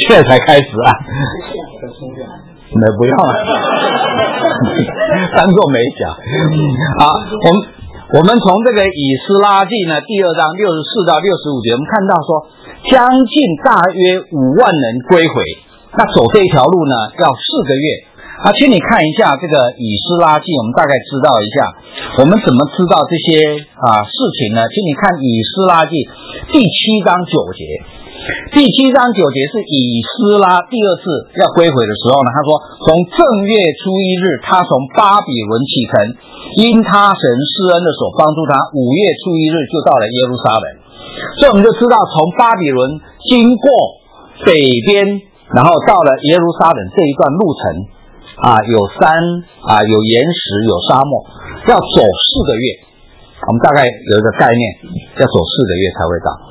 现在才开始啊。没不要了，当作没讲。好，我们从这个以斯拉记呢第2章64到65节，我们看到说，将近大约5万人归回，那走这一条路呢要4个月。请你看一下这个以斯拉记，我们大概知道一下，我们怎么知道这些事情呢？请你看以斯拉记第7章9节。第7章9节是以斯拉第2次要归回的时候呢，他说从正月初1日，他从巴比伦启程，因他神施恩的手帮助他，5月初1日就到了耶路撒冷。所以我们就知道从巴比伦经过北边，然后到了耶路撒冷这一段路程有山有岩石有沙漠，要走4个月。我们大概有一个概念，要走4个月才会到。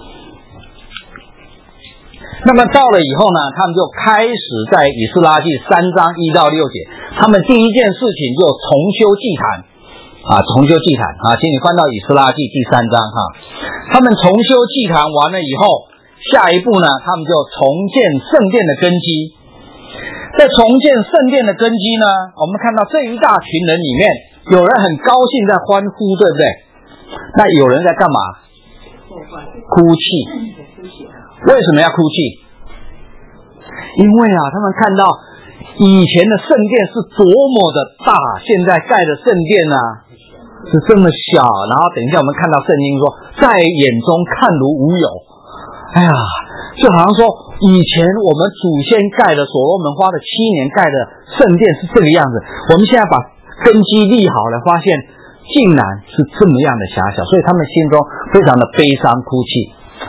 那么到了以后呢，他们就开始在以斯拉记3章1到6节，他们第一件事情就重修祭坛重修祭坛请你翻到以斯拉记第3章他们重修祭坛完了以后，下一步呢，他们就重建圣殿的根基。在重建圣殿的根基呢，我们看到这一大群人里面，有人很高兴在欢呼，对不对？那有人在干嘛？哭泣。为什么要哭泣？因为他们看到以前的圣殿是多么的大，现在盖的圣殿是这么小，然后等一下我们看到圣经说，在眼中看如无有。就好像说以前我们祖先盖的所罗门花了7年盖的圣殿是这个样子，我们现在把根基立好了，发现竟然是这么样的狭小，所以他们心中非常的悲伤哭泣。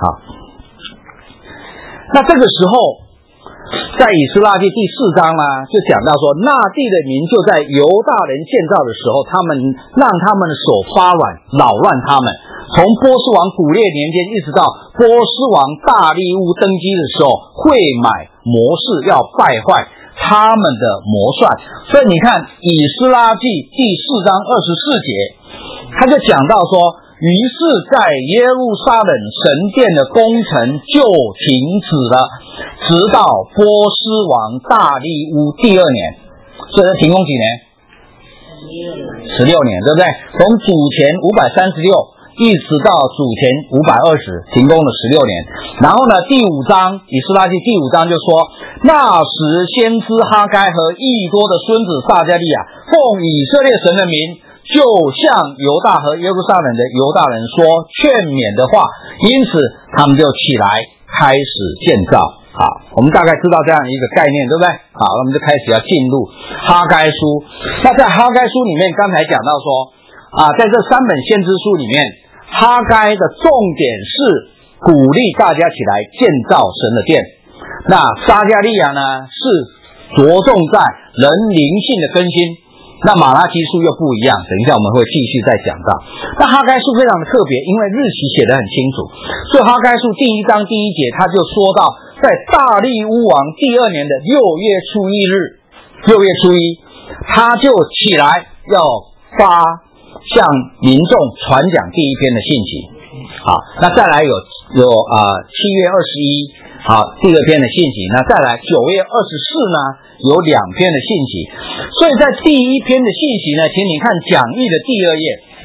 那这个时候在以斯拉记第4章呢，就讲到说，那地的民就在犹大人建造的时候，他们让他们的手发软，扰乱他们。从波斯王古列年间一直到波斯王大利乌登基的时候，会买谋士要败坏他们的谋算。所以你看以斯拉记第4章24节，他就讲到说，于是在耶路撒冷神殿的工程就停止了，直到波斯王大利乌第2年。所以停工几年？16年，对不对？从主前536一直到主前520，停工了16年。然后呢，第5章以斯拉记第5章就说，那时先知哈该和益多的孙子撒迦利亚奉以色列神的名，就向犹大和耶路撒冷的犹大人说劝勉的话，因此他们就起来开始建造。我们大概知道这样一个概念，对不对？那我们就开始要进入哈该书。那在哈该书里面，刚才讲到说在这3本先知书里面，哈该的重点是鼓励大家起来建造神的殿。那撒迦利亚呢，是着重在人灵性的更新。那马拉基书又不一样，等一下我们会继续再讲到。那哈该书非常的特别，因为日期写得很清楚，所以哈该书第1章第1节他就说到，在大利乌王第2年的6月初1日，6月初1，他就起来要向民众传讲第1篇的信息。那再来有7月21第2篇的信息，那再来9月24呢，有2篇的信息。所以在第1篇的信息呢，请你看讲义的第2页，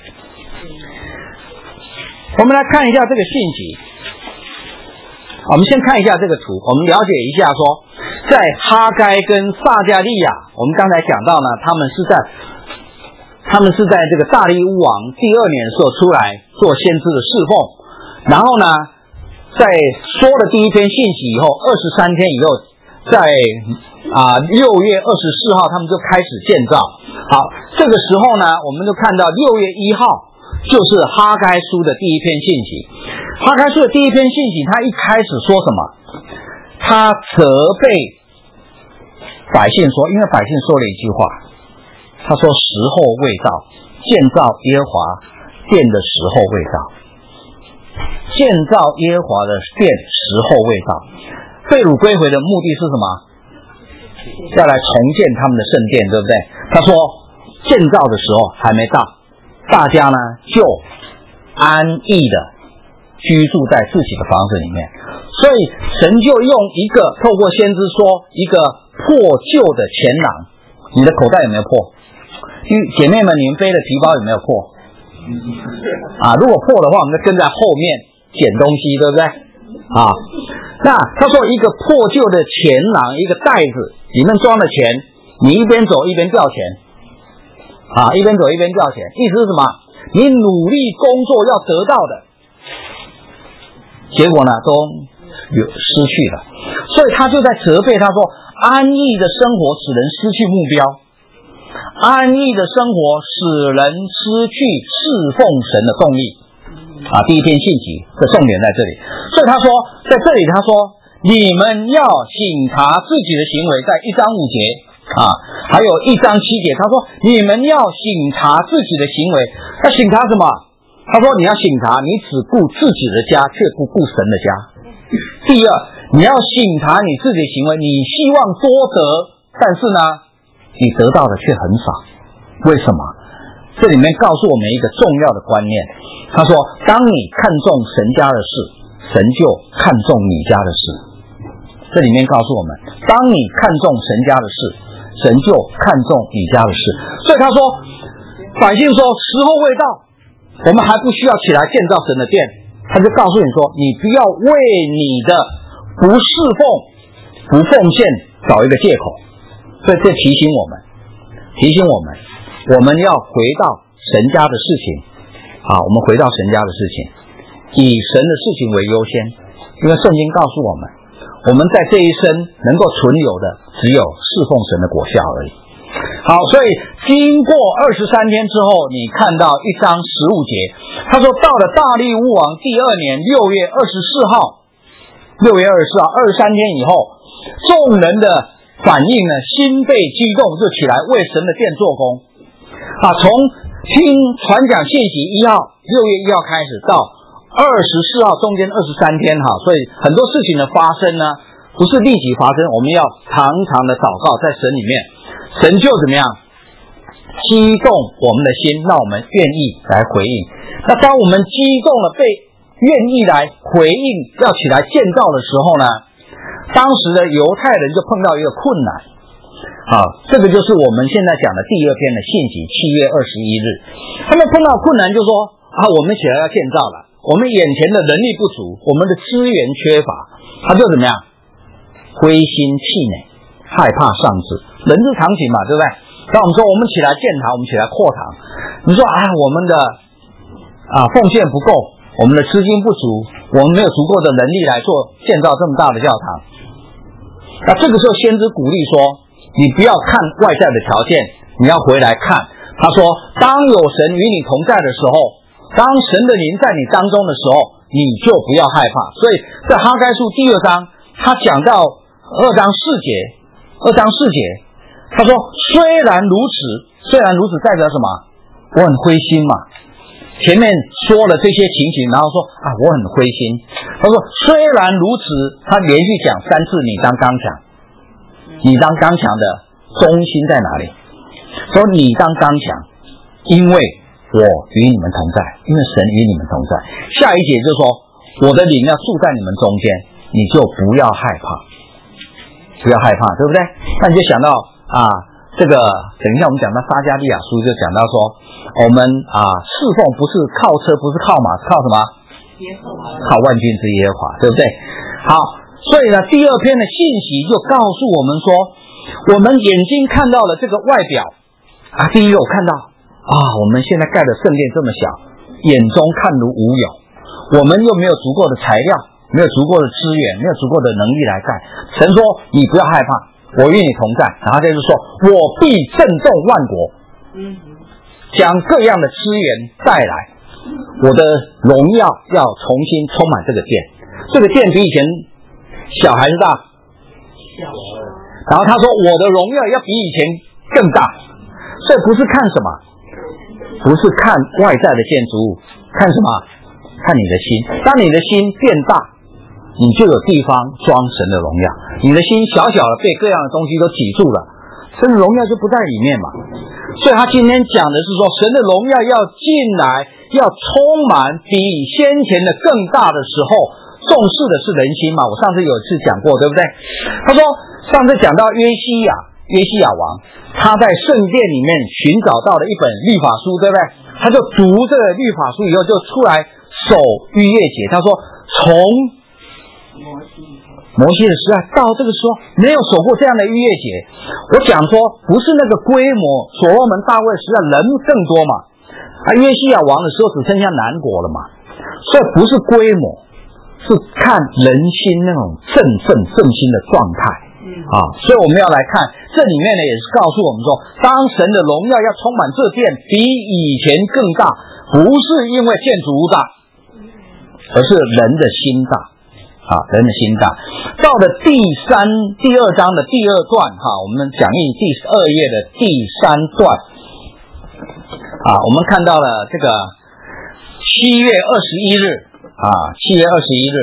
我们来看一下这个信息。我们先看一下这个图，我们了解一下说，在哈该跟撒迦利亚，我们刚才讲到呢，他们是在这个大利乌王第2年的时候出来做先知的侍奉，然后呢，在说了第1篇信息以后，23天以后，在6月24号他们就开始建造。这个时候呢，我们就看到6月1号就是哈该书的第1篇信息。哈该书的第1篇信息，他一开始说什么？他责备百姓说，因为百姓说了一句话，他说时候未到，建造耶和华殿的时候未到，建造耶和华的殿时候未到。被掳归回的目的是什么？要来重建他们的圣殿，对不对？他说建造的时候还没到，大家呢就安逸的居住在自己的房子里面。 所以神就用一个透过先知说一个破旧的钱囊，你的口袋有没有破？姐妹们，你们背的皮包有没有破？如果破的话，我们就跟在后面捡东西，对不对？那他说一个破旧的钱囊，一个袋子里面装的钱，你一边走一边掉钱，一边走一边掉钱，意思是什么？你努力工作要得到的，结果呢都失去了。所以他就在责备他说，安逸的生活使人失去目标，安逸的生活使人失去侍奉神的动力。第一篇信息的重点在这里。所以他说，在这里他说，你们要省察自己的行为，在1章5节还有1章7节，他说你们要省察自己的行为。要省察什么？他说你要省察，你只顾自己的家，却不顾神的家。第二，你要省察你自己的行为，你希望多得，但是呢，你得到的却很少。为什么？这里面告诉我们一个重要的观念。他说，当你看重神家的事，神就看重你家的事。这里面告诉我们，当你看重神家的事，神就看重你家的事。所以他说，百姓说时候未到，我们还不需要起来建造神的殿。他就告诉你说，你不要为你的不侍奉、不奉献找一个借口。所以这提醒我们，我们要回到神家的事情。我们回到神家的事情，以神的事情为优先。因为圣经告诉我们，我们在这一生能够存留的只有侍奉神的果效而已。所以经过23天之后，你看到1章15节，他说到了大利乌王第2年6月24号，23天以后，众人的反应呢，心被激动，就起来为神的殿做工。从听传讲信息6月1号开始到24号，中间23天所以很多事情的发生呢，不是立即发生，我们要常常的祷告，在神里面，神就怎么样激动我们的心，让我们愿意来回应。那当我们激动了，被愿意来回应，要起来建造的时候呢，当时的犹太人就碰到一个困难。这个就是我们现在讲的第2篇的信息，7月21日，他们碰到困难就说我们起来要建造了，我们眼前的人力不足，我们的资源缺乏，他就怎么样灰心气馁，害怕上志。人之常情嘛，对不对？当我们说我们起来建堂，我们起来扩堂，你说我们的奉献不够，我们的资金不足，我们没有足够的能力来做建造这么大的教堂。那这个时候先知鼓励说，你不要看外在的条件，你要回来看。他说，当有神与你同在的时候，当神的灵在你当中的时候，你就不要害怕。所以在哈该书第2章，他讲到2章4节，他说虽然如此代表什么？我很灰心嘛。前面说了这些情形，然后说我很灰心。他说虽然如此，他连续讲3次你当刚强。你当刚强的中心在哪里？说你当刚强，因为我与你们同在，因为神与你们同在。下一节就说我的灵要住在你们中间，你就不要害怕，对不对？那你就想到这个等一下我们讲到撒迦利亚书就讲到说，我们侍奉不是靠车，不是靠马，是靠什么？靠万军之耶和华，对不对？好，所以呢，第2篇的信息就告诉我们说，我们眼睛看到了这个外表第一个我看到我们现在盖的圣殿这么小，眼中看如无有，我们又没有足够的材料，没有足够的资源，没有足够的能力来盖。神说你不要害怕，我与你同在。然后就是说我必震动万国，将各样的资源带来，我的荣耀要重新充满这个殿。这个殿比以前小还是大？小。然后他说我的荣耀要比以前更大。所以不是看什么，不是看外在的建筑物，看什么？看你的心。当你的心变大，你就有地方装神的荣耀。你的心小小的被各样的东西都挤住了，神的荣耀就不在里面嘛。所以他今天讲的是说，神的荣耀要进来，要充满比先前的更大的时候， 重视的是人心嘛。我上次有一次讲过，对不对？他说上次讲到约西亚王，他在圣殿里面寻找到了一本律法书，对不对？他就读这个律法书以后，就出来守逾越节。他说从摩西的时代到这个时候没有守过这样的逾越节。我讲说不是那个规模，所罗门大卫时代人更多嘛，约西亚王的时候只剩下南国了嘛，所以不是规模，是看人心那种振心的状态所以我们要来看这里面呢，也是告诉我们说，当神的荣耀要充满这殿比以前更大，不是因为建筑物大，而是人的心大人的心大。到了第二章的第二段我们讲义第2页的第3段我们看到了这个7月21日7月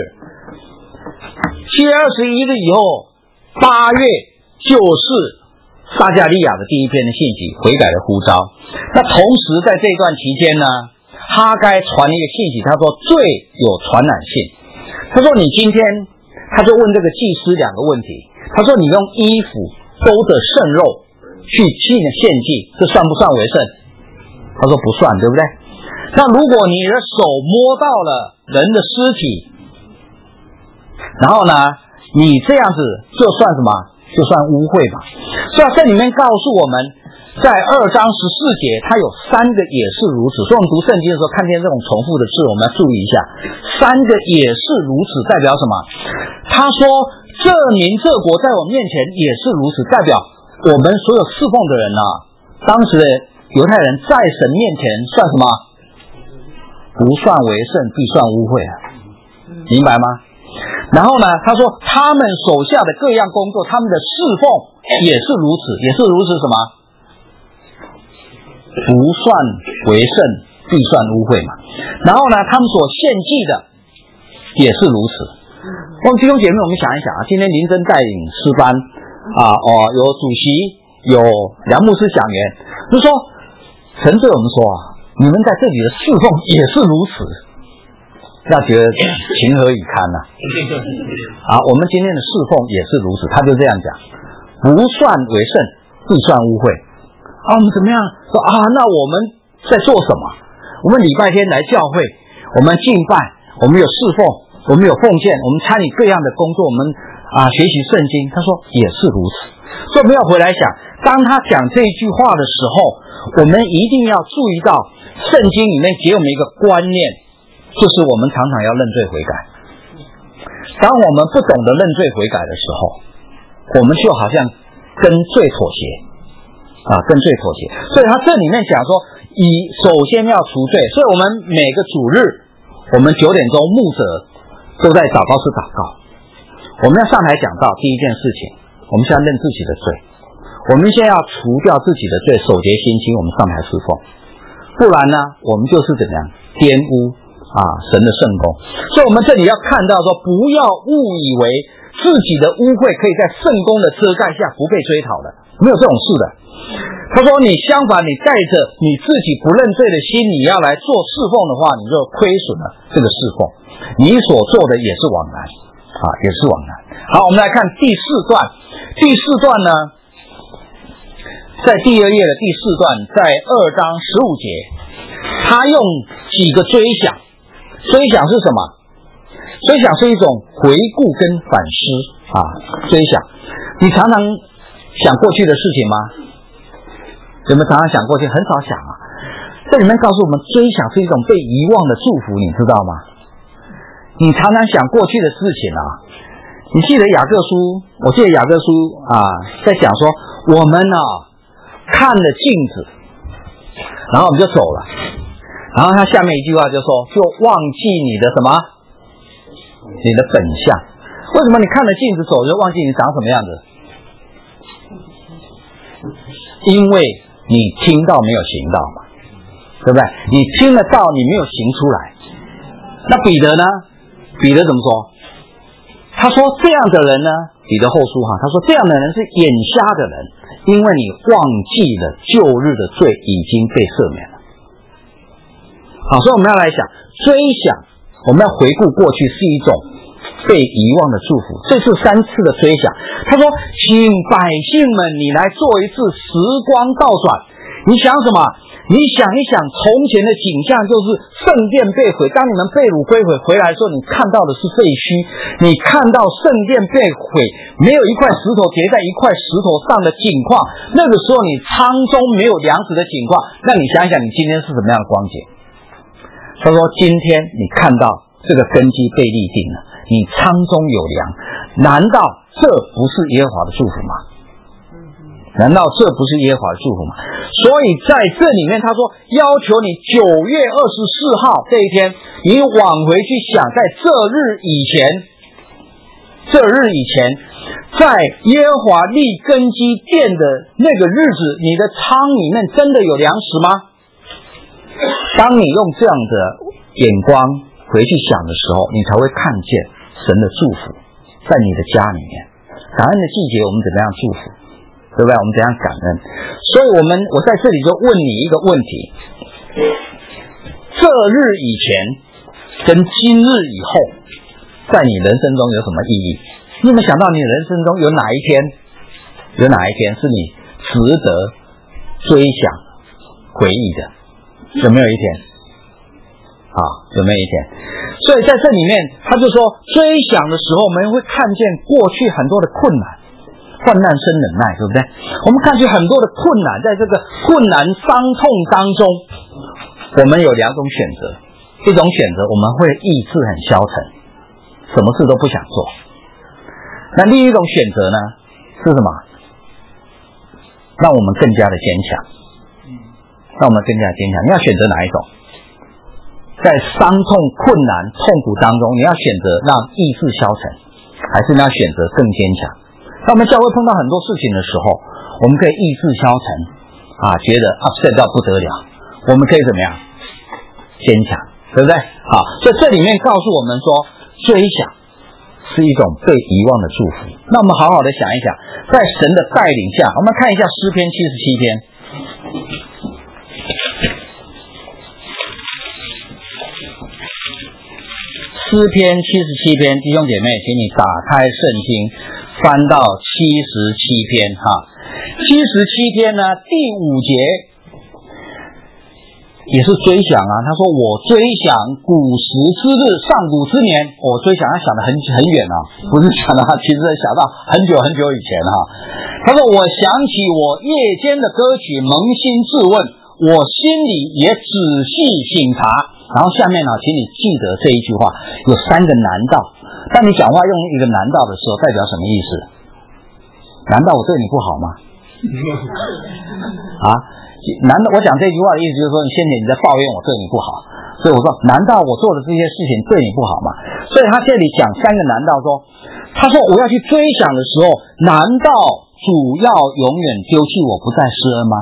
21日以后，8月就是撒迦利亚的第一篇的信息，悔改的呼召。那同时在这段期间呢，哈该传一个信息，他说罪有传染性。他说你今天，他就问这个祭司2个问题。他说你用衣服兜着圣肉去献祭，这算不算为圣？他说不算，对不对？那如果你的手摸到了人的尸体，然后呢，你这样子就算什么？就算污秽吧。所以这里面告诉我们，在2章14节，它有3个也是如此。所以我们读圣经的时候，看见这种重复的字，我们要注意一下。3个也是如此，代表什么？他说这民这国在我面前也是如此，代表我们所有侍奉的人当时的犹太人在神面前算什么？不算为圣，必算污秽明白吗？然后呢，他说他们手下的各样工作，他们的侍奉也是如此，什么？不算为圣，必算污秽嘛。然后呢，他们所献祭的也是如此。我们弟兄姐妹，我们想一想今天林真带领诗班有主席，有梁牧师讲员，就说神对我们说你们在这里的侍奉也是如此，要觉得情何以堪我们今天的侍奉也是如此，他就这样讲，不算为圣，必算污秽我们怎么样说那我们在做什么？我们礼拜天来教会，我们敬拜，我们有侍奉，我们有奉献，我们参与各样的工作，我们学习圣经。他说也是如此。所以我们要回来想，当他讲这一句话的时候，我们一定要注意到圣经里面给我们一个观念，就是我们常常要认罪悔改。当我们不懂得认罪悔改的时候，我们就好像跟罪妥协所以他这里面讲说首先要除罪。所以我们每个主日，我们9点钟牧者都在祷告室祷告。我们要上台讲到第一件事情，我们先要认自己的罪，我们先要除掉自己的罪，守节心清，我们上台侍奉。不然呢，我们就是怎么样玷污神的圣工。所以我们这里要看到说，不要误以为自己的污秽可以在圣工的遮盖下不被追讨的，没有这种事的。他说你相反，你带着你自己不认罪的心，你要来做侍奉的话，你就亏损了这个侍奉，你所做的也是枉然好，我们来看第4段。第4段呢，在第2页的第4段，在2章15节，他用几个追想。追想是什么？追想是一种回顾跟反思追想。你常常想过去的事情吗？有没有常常想过去？很少想这里面告诉我们，追想是一种被遗忘的祝福，你知道吗？你常常想过去的事情你记得雅各书，我记得雅各书在讲说，我们看了镜子，然后我们就走了，然后他下面一句话就说，就忘记你的什么？你的本相。为什么你看了镜子走就忘记你长什么样子？因为你听到没有行到嘛，对不对？你听得到，你没有行出来。那彼得呢？彼得怎么说？他说这样的人呢，彼得后书他说这样的人是眼瞎的人，因为你忘记了旧日的罪已经被赦免了。好，所以我们要来想追想，我们要回顾过去是一种被遗忘的祝福。这是3次的追想。他说，请百姓们，你来做一次时光倒转。你想什么？你想一想从前的景象，就是圣殿被毁。当你们被掳归回来的时候，你看到的是废墟，你看到圣殿被毁，没有一块石头叠在一块石头上的景况。那个时候你仓中没有粮食的景况，那你想一想你今天是什么样的光景？他说，今天你看到这个根基被立定了，你仓中有粮，难道这不是耶和华的祝福吗？难道这不是耶和华的祝福吗？所以在这里面他说，要求你9月24号这一天，你往回去想，在这日以前，在耶和华立根基殿的那个日子，你的仓里面真的有粮食吗？当你用这样的眼光回去想的时候，你才会看见神的祝福在你的家里面。感恩的季节我们怎么样祝福，对不对？我们怎样感恩？所以我在这里就问你一个问题，这日以前跟今日以后在你人生中有什么意义？你有没有想到你人生中有哪一天是你值得追想回忆的？有没有一天有没有一天？所以在这里面他就说，追想的时候我们会看见过去很多的困难，患难生忍耐，对不对？我们看见很多的困难，在这个困难伤痛当中，我们有2种选择。一种选择我们会意志很消沉，什么事都不想做。那另一种选择呢是什么？让我们更加的坚强，让我们更加的坚强。你要选择哪一种？在伤痛困难痛苦当中，你要选择让意志消沉，还是你要选择更坚强？当我们教会碰到很多事情的时候，我们可以意志消沉觉得upset到不得了，我们可以怎么样？坚强，对不对？好，所以这里面告诉我们说，追想是一种被遗忘的祝福。那我们好好的想一想，在神的带领下，我们看一下诗篇77篇。诗篇77篇，弟兄姐妹，请你打开圣经，翻到77篇77篇呢，第5节也是追想他说，我追想古时之日，上古之年。我追想，他想得很远不是想到其实想到很久很久以前他说，我想起我夜间的歌曲，扪心自问，我心里也仔细品察。然后下面请你记得这一句话，有3个难道。当你讲话用一个难道的时候，代表什么意思？难道我对你不好吗？难道我讲这句话的意思就是说，你现在你在抱怨我对你不好，所以我说，难道我做的这些事情对你不好吗？所以他这里讲3个难道，他说我要去追想的时候，难道主要永远丢弃我不再施恩吗？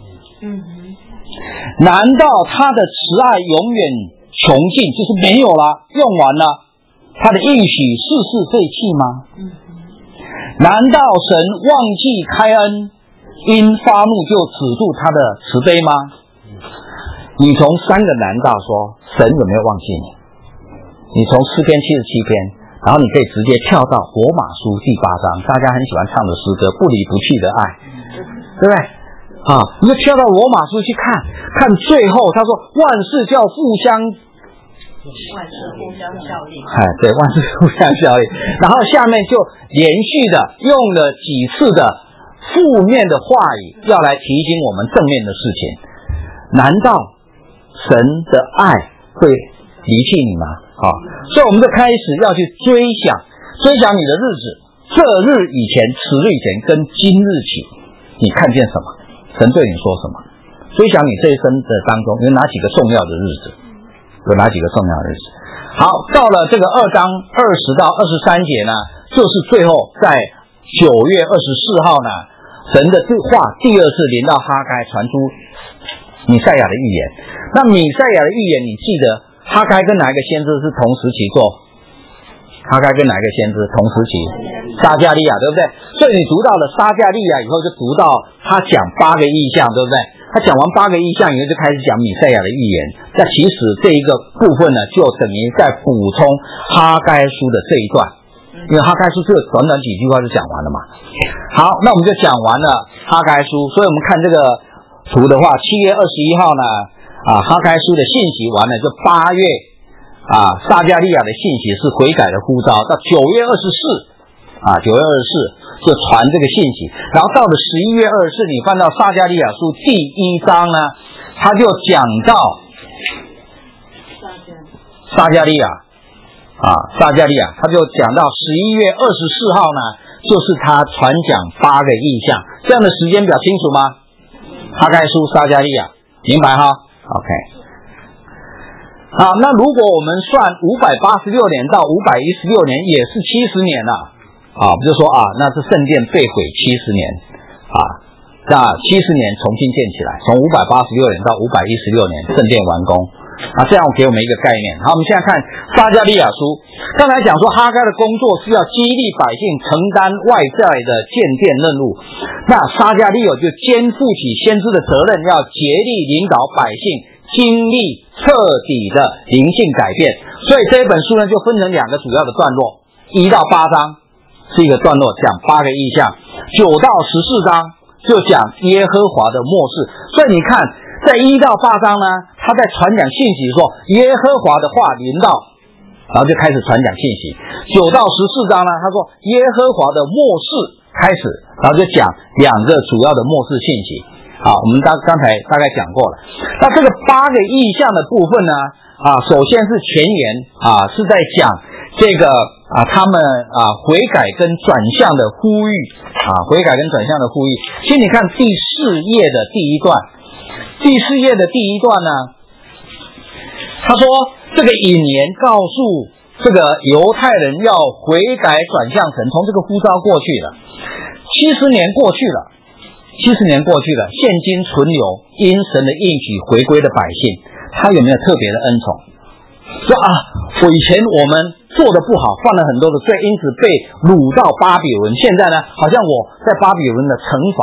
难道他的慈爱永远穷尽，就是没有了，用完了，他的应许世世废弃吗？难道神忘记开恩，因发怒就止住他的慈悲吗？你从3个难道说神有没有忘记你？你从诗篇77篇，然后你可以直接跳到罗马书第8章，大家很喜欢唱的诗歌，不离不弃的爱，对不对？你就跳到罗马书去看最后他说，万事叫万事互相效力。对，万事互相效力。然后下面就连续的用了几次的负面的话语，要来提醒我们正面的事情。难道神的爱会离弃你吗？所以我们就开始要去追想你的日子，这日以前，此日以前跟今日起，你看见什么？神对你说什么？追想你这一生的当中有哪几个重要的日子？好，到了这个2章20到23节呢，就是最后在9月24号呢，神的话第2次临到哈该，传出弥赛亚的预言。那弥赛亚的预言，你记得哈该跟哪一个先知是同时期做？哈该跟哪一个先知同时期？撒迦利亚，对不对？所以你读到了撒迦利亚以后，就读到他讲8个异象，对不对？他讲完8个异象以后，就开始讲弥赛亚的预言。那其实这一个部分呢，就等于在补充哈该书的这一段。 因为哈该书只有短短几句话就讲完了嘛。好，那我们就讲完了哈该书，所以我们看这个图的话，7月21号呢，哈该书的信息完了，就8月撒迦利亚的信息是悔改的呼召，到9月24就传这个信息，然后到了11月24，你翻到撒迦利亚书第1章呢，他就讲到撒迦利亚，他就讲到11月24号呢，就是他传讲8个异象，这样的时间表清楚吗？哈该书、撒迦利亚，明白哈 ？OK。好，那如果我们算586年到516年，也是70年了。不就说那是圣殿被毁70年那70年重新建起来，从586年到516年圣殿完工这样给我们一个概念。好，我们现在看撒迦利亚书，刚才讲说哈该的工作是要激励百姓承担外在的建殿任务，那撒迦利亚就肩负起先知的责任，要竭力领导百姓经历彻底的灵性改变。所以这一本书呢就分成2个主要的段落，1到8章是一个段落，讲8个异象；9到14章就讲耶和华的末世。所以你看，在1到8章呢，他在传讲信息，说耶和华的话临到，然后就开始传讲信息。9到14章呢，他说耶和华的末世开始，然后就讲2个主要的末世信息。好，我们刚才大概讲过了。那这个8个异象的部分呢，首先是前言是在讲这个他们悔改跟转向的呼吁悔改跟转向的呼吁。请你看第4页的第1段，第4页的第1段呢，他说这个引言告诉这个犹太人要悔改转向神，从这个呼召过去了，70年过去了，现今存有因神的应许回归的百姓，他有没有特别的恩宠？说我以前我们做的不好，犯了很多的罪，因此被掳到巴比伦，现在呢好像我在巴比伦的惩罚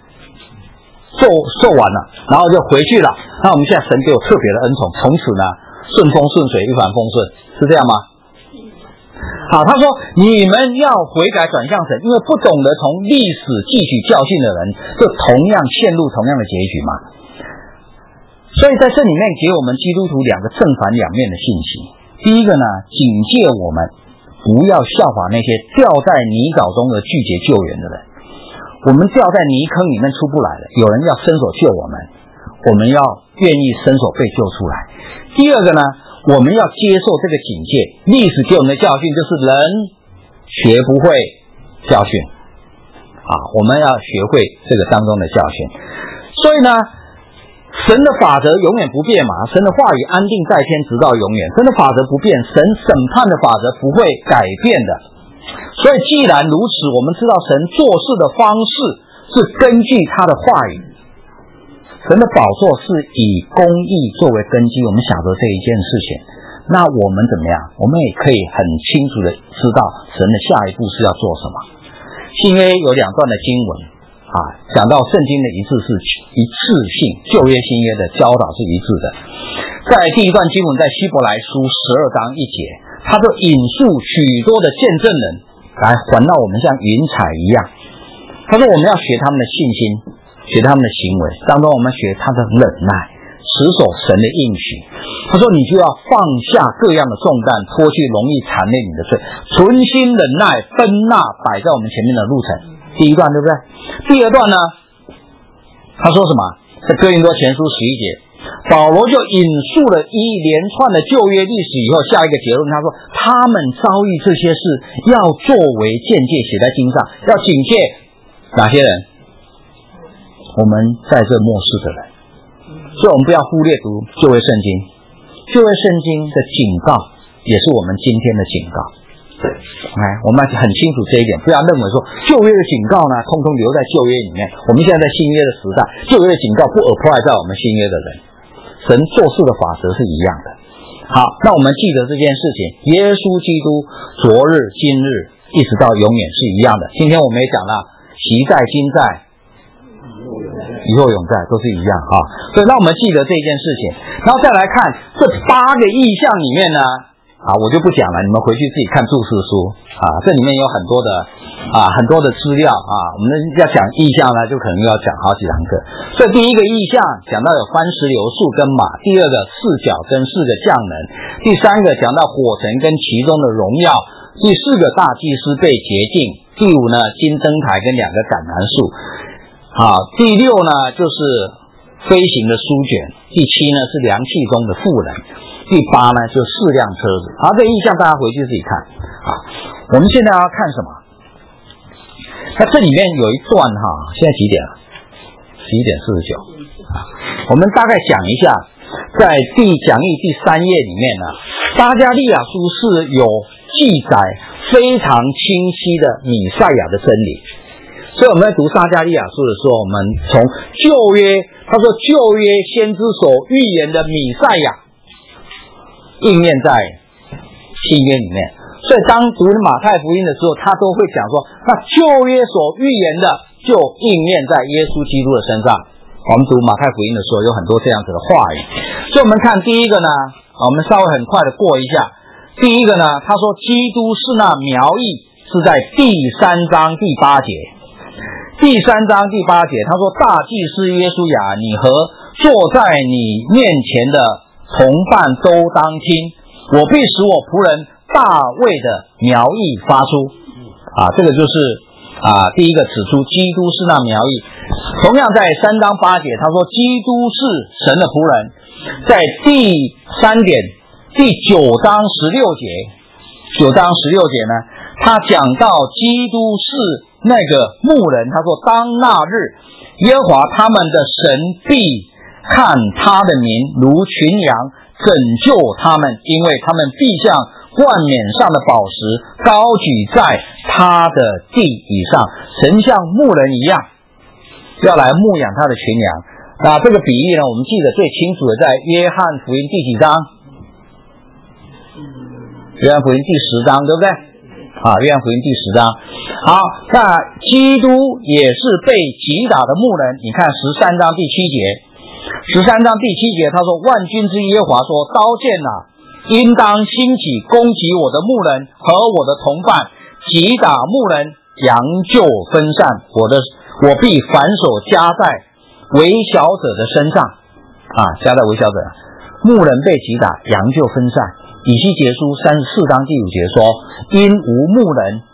受完了，然后就回去了，那我们现在神给我特别的恩宠，从此呢顺风顺水，一帆风顺，是这样吗？好，他说你们要悔改转向神，因为不懂得从历史汲取教训的人，就同样陷入同样的结局嘛。所以在这里面给我们基督徒2个正反2面的信息。第一个呢，警戒我们不要效法那些掉在泥沼中的拒绝救援的人。我们掉在泥坑里面出不来了，有人要伸手救我们，我们要愿意伸手被救出来。第二个呢，我们要接受这个警戒，历史给我们的教训就是人学不会教训我们要学会这个当中的教训。所以呢，神的法则永远不变嘛，神的话语安定在天，直到永远。神的法则不变，神审判的法则不会改变的。所以既然如此，我们知道神做事的方式是根据他的话语，神的宝座是以公义作为根基，我们晓得这一件事情，那我们怎么样？我们也可以很清楚的知道神的下一步是要做什么。新约有2段的经文讲到圣经的一致性，旧约新约的教导是一致的。在第1段经文，在希伯来书12章1节，他就引述许多的见证人来环绕我们，像云彩一样。他说我们要学他们的信心，学他们的行为，当中我们学他的忍耐，持守神的应许。他说你就要放下各样的重担，脱去容易缠累你的罪，存心忍耐，奔那摆在我们前面的路程。第1段对不对？第2段呢，他说什么？在哥林多前书11节，保罗就引述了一连串的旧约历史以后，下一个结论，他说他们遭遇这些事要作为见解写在经上，要警戒哪些人？我们在这末世的人。所以我们不要忽略读旧约圣经，旧约圣经的警告也是我们今天的警告。我们要很清楚这一点，不要认为说旧约的警告呢通通留在旧约里面，我们现在在新约的时代，旧约的警告不 apply 在我们新约的人。神做事的法则是一样的。好，那我们记得这件事情，耶稣基督昨日今日一直到永远是一样的。今天我们也讲了，习在今在以后永在，都是一样所以让我们记得这件事情。然后再来看这8个异象里面呢我就不讲了，你们回去自己看注释书这里面有很多的资料我们要讲意象呢，就可能要讲好几堂课。所以第一个意象讲到有番石榴树跟马，第二个4角跟4个匠人，第3个讲到火城跟其中的荣耀，第4个大祭司被洁净，第5呢金灯台跟2个橄榄树，第6呢就是飞行的书卷，第7呢是凉气中的妇人，第8呢就4辆车子。这意象大家回去自己看我们现在要看什么？那这里面有一段现在几点了？11点49我们大概讲一下，在讲义第3页里面呢，撒迦利亚书是有记载非常清晰的弥赛亚的真理。所以我们在读撒迦利亚书的时候，我们从旧约，他说旧约先知所预言的弥赛亚应验在新约里面，所以当读马太福音的时候，他都会讲说，那旧约所预言的就应验在耶稣基督的身上。我们读马太福音的时候有很多这样子的话语。所以我们看第一个呢，我们稍微很快的过一下。第一个呢，他说基督是那苗裔，是在第3章第8节。第3章第8节，他说大祭司耶稣亚，你和坐在你面前的同伴都当听，我必使我仆人大卫的苗裔发出。这个就是第一个指出基督是那苗裔。同样在3章8节，他说基督是神的仆人。在第3点第9章16节，9章16节呢，他讲到基督是那个牧人，他说当那日耶和华他们的神必看他的民如群羊，拯救他们，因为他们必像冠冕上的宝石高举在他的地以上，神像牧人一样要来牧养他的群羊。这个比喻呢，我们记得最清楚的在约翰福音第几章？约翰福音第10章，对不对？约翰福音第10章。好，那基督也是被击打的牧人。你看13章第7节，13章第7节他说万军之耶和华说，刀剑应当兴起攻击我的牧人和我的同伴，击打牧人，羊就分散，我必反手加在微小者的身上。加在微小者，牧人被击打，羊就分散。以西结书34章第5节说，因无牧人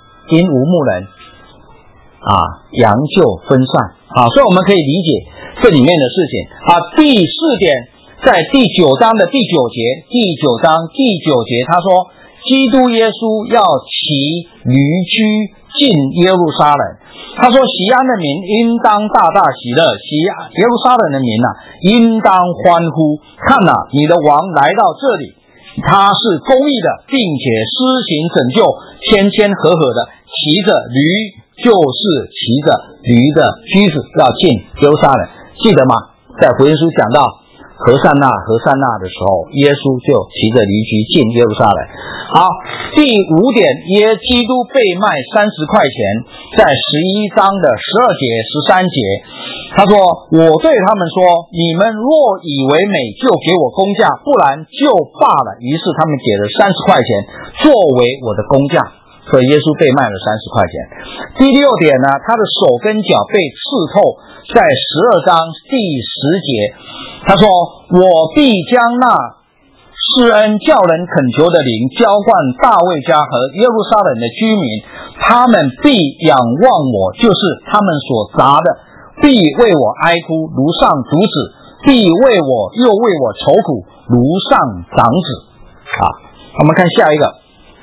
羊就分散。所以我们可以理解这里面的事情。第4点，在第9章的第9节，他说基督耶稣要骑驴驹进耶路撒冷。他说西安的民应当大大喜乐，耶路撒冷的民应当欢呼。看你的王来到这里，他是公义的，并且施行拯救，谦谦和和的骑着驴，就是骑着驴的驹子要进耶路撒冷。记得吗？在福音书讲到何塞纳的时候，耶稣就骑着驴驹进耶路撒冷。好，第5点，基督被卖30块钱，在11章的12节13节，他说我对他们说，你们若以为美，就给我工价，不然就罢了。于是他们给了30块钱作为我的工价。所以耶稣被卖了30块钱。第6点呢，他的手跟脚被刺透，在12章第10节，他说我必将那施恩叫人恳求的灵浇灌大卫家和耶路撒冷的居民，他们必仰望我，就是他们所砸的，必为我哀哭，如上竹子，必为我又为我愁苦，如上长子。我们看下一个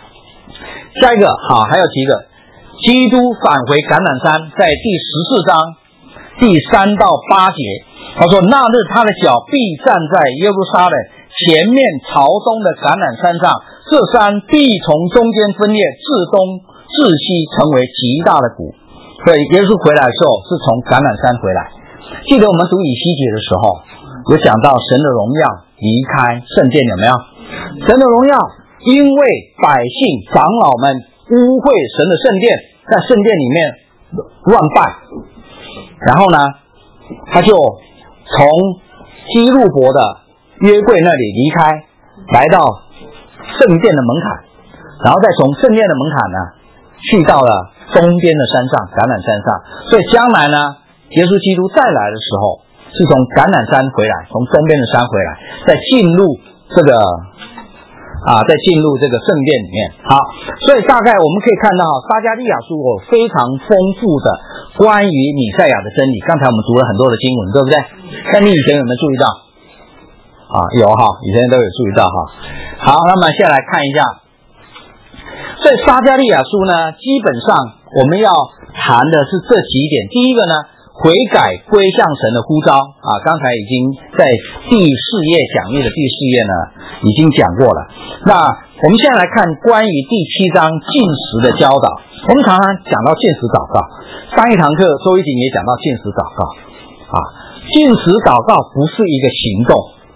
还有几个。基督返回橄榄山，在第14章第3到8节，他说那日他的脚必站在耶路撒冷前面朝东的橄榄山上，这山必从中间分裂，自东自西，成为极大的谷。所以耶稣回来的时候是从橄榄山回来。记得我们读以西结的时候有讲到神的荣耀离开圣殿，有没有？神的荣耀因为百姓长老们污秽神的圣殿，在圣殿里面乱拜，然后呢他就从基路伯的约柜那里离开，来到圣殿的门槛，然后再从圣殿的门槛呢去到了东边的山上，橄榄山上。所以将来呢，耶稣基督再来的时候，是从橄榄山回来，从东边的山回来，再进入这个圣殿里面。好，所以大概我们可以看到撒迦利亚书有非常丰富的关于弥赛亚的真理。刚才我们读了很多的经文，对不对？那你以前有没有注意到？有哈，以前都有注意到哈。好，那么现在来看一下。所以撒迦利亚书呢，基本上我们要谈的是这几点。第一个呢，悔改归向神的呼召刚才已经在第4页讲义的第4页呢已经讲过了。那我们现在来看关于第7章禁食的教导。我们常常讲到禁食祷告，上一堂课周一景也讲到禁食祷告禁食祷告不是一个行动，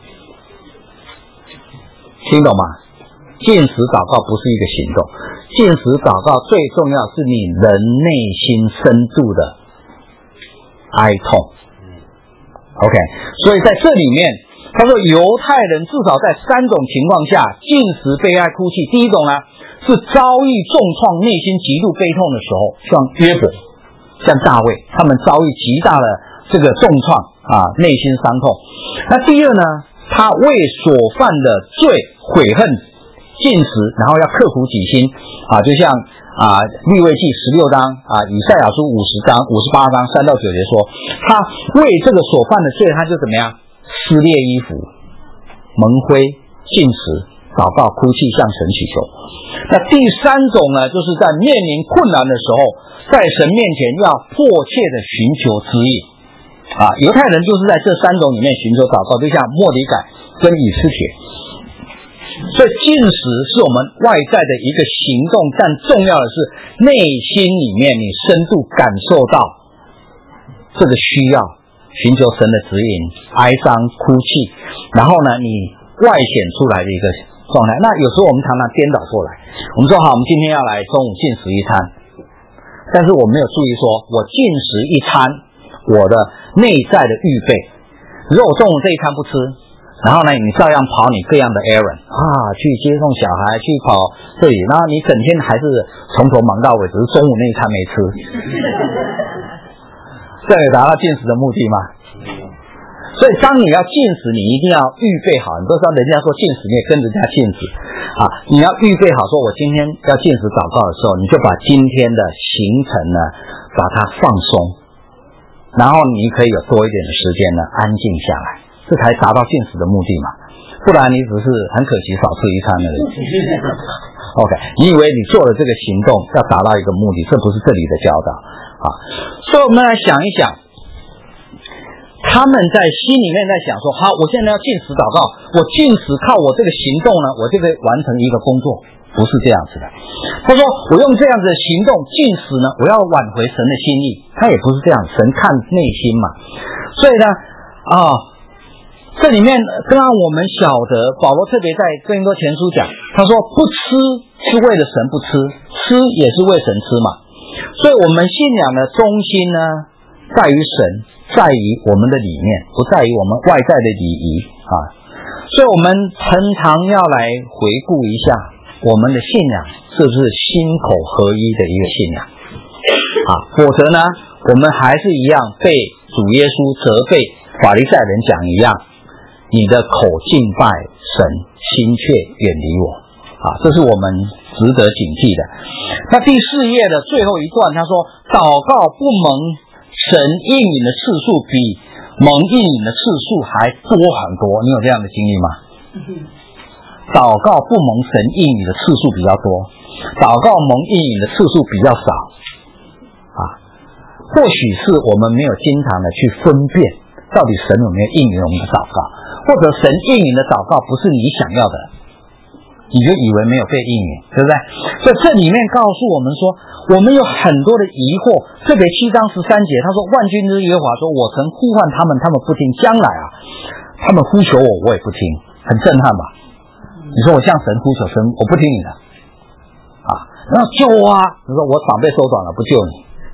听懂吗？禁食祷告不是一个行动，禁食祷告最重要是你人内心深度的哀痛。OK， 所以在这里面他说犹太人至少在3种情况下禁食、悲哀、哭泣。第一种呢是遭遇重创，内心极度悲痛的时候，像约伯、像大卫，他们遭遇极大的这个重创内心伤痛。那第二呢，他为所犯的罪悔恨禁食，然后要刻苦己心就像利未记16章以赛亚书58章3到9节说，他为这个所犯的罪，他就怎么样撕裂衣服、蒙灰、禁食、祷告、哭泣，向神祈求。那第3种呢，就是在面临困难的时候，在神面前要迫切的寻求指引犹太人就是在这3种里面寻求祷告，就像末底改跟以斯帖。所以禁食是我们外在的一个行动，但重要的是内心里面你深度感受到这个需要，寻求神的指引，哀伤哭泣，然后呢你外显出来的一个状态。那有时候我们常常颠倒过来，我们说好，我们今天要来中午禁食一餐，但是我没有注意说我禁食一餐我的内在的预备。如果我中午这一餐不吃，然后呢你照样跑你各样的 errand 去接送小孩，去跑这里，然后你整天还是从头忙到尾，只是中午那一餐没吃这有达到禁食的目的吗？所以当你要禁食，你一定要预备好。你都知道人家说禁食，你也跟人家禁食你要预备好，说我今天要禁食祷告的时候，你就把今天的行程呢把它放松，然后你可以有多一点的时间呢安静下来，这才达到禁食的目的嘛。不然你只是很可惜少吃一餐而已OK， 你以为你做了这个行动要达到一个目的，这不是这里的教导所以我们来想一想，他们在心里面在想说，好，我现在要禁食祷告，我禁食靠我这个行动呢，我就可以完成一个工作，不是这样子的。他说我用这样子的行动禁食呢，我要挽回神的心意，他也不是这样，神看内心嘛。所以呢这里面刚刚我们晓得保罗特别在哥林多前书讲，他说不吃是为了神不吃，吃也是为神吃嘛。所以我们信仰的中心呢在于神，在于我们的里面，不在于我们外在的礼仪所以我们常常要来回顾一下我们的信仰是不是心口合一的一个信仰否则呢我们还是一样被主耶稣责备法利赛人讲一样，你的口敬拜神，心却远离我这是我们值得警惕的。那第4页的最后一段他说，祷告不蒙神应允的次数比蒙应允的次数还多很多，你有这样的经历吗？祷告不蒙神应允的次数比较多，祷告蒙应允的次数比较少或许是我们没有经常的去分辨到底神有没有应允我们的祷告，或者神应允的祷告不是你想要的，你就以为没有被应允，对不对？所以这里面告诉我们说，我们有很多的疑惑，特别7章13节他说，万军之耶和华说，我曾呼唤他们，他们不听，将来他们呼求我，我也不听。很震撼吧？你说我向神呼求，神我不听你的然后救我你说我膀臂缩短了，不救你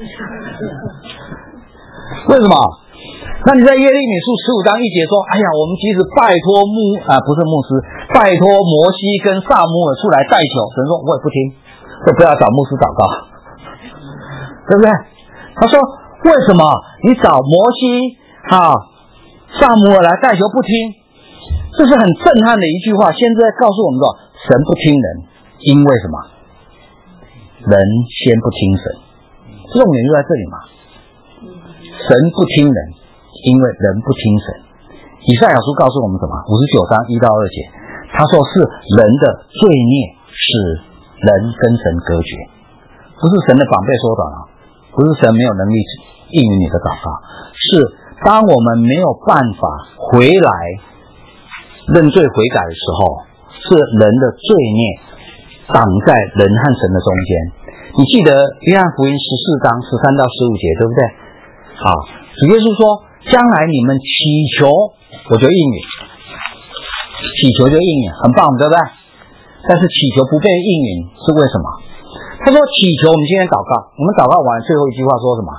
为什么？那你在耶利米书15章1节说，哎呀，我们即使拜托不是牧师，他拜托摩西跟撒母耳出来代求，神说我也不听，就不要找牧师祷告，对不对？他说为什么你找摩西撒母耳来代求不听？这是很震撼的一句话。现在告诉我们说，神不听人，因为什么？人先不听神，重点就在这里嘛。神不听人，因为人不听神。以赛亚书告诉我们什么？59章1到2节，他说是人的罪孽使人跟神隔绝，不是神的膀臂缩短了，不是神没有能力应允你的祷告，是当我们没有办法回来认罪悔改的时候，是人的罪孽挡在人和神的中间。你记得约翰福音14章13到15节，对不对？好，主耶稣说将来你们祈求我就应允，祈求就应允，很棒，对不对？但是祈求不被应允是为什么？他说祈求，我们今天祷告，我们祷告完最后一句话说什么？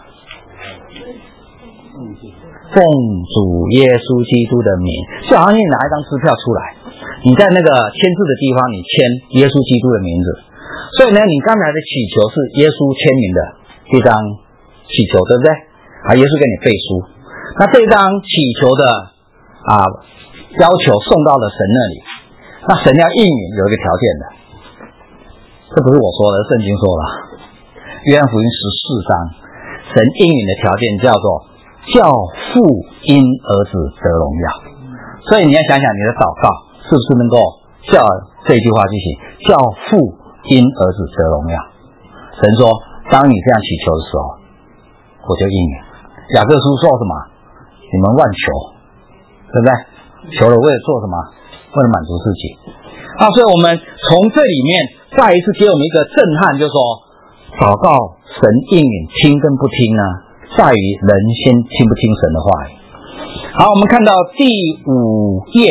奉主耶稣基督的名，就好像你拿一张支票出来，你在那个签字的地方你签耶稣基督的名字，所以呢你刚才的祈求是耶稣签名的一张祈求，对不对？耶稣给你背书，那这张祈求的要求送到了神那里，那神要应允有一个条件的，这不是我说的，圣经说了，约翰福音14章，神应允的条件叫做叫父因儿子得荣耀。所以你要想想你的祷告是不是能够叫这句话进行，叫父因儿子得荣耀。神说当你这样祈求的时候我就应允。雅各书说什么？你们万求，对不对？求了为了做什么？为了满足自己。所以我们从这里面再一次给我们一个震撼，就是说祷告神应允听跟不听呢，在于人先听不听神的话语。好，我们看到第五页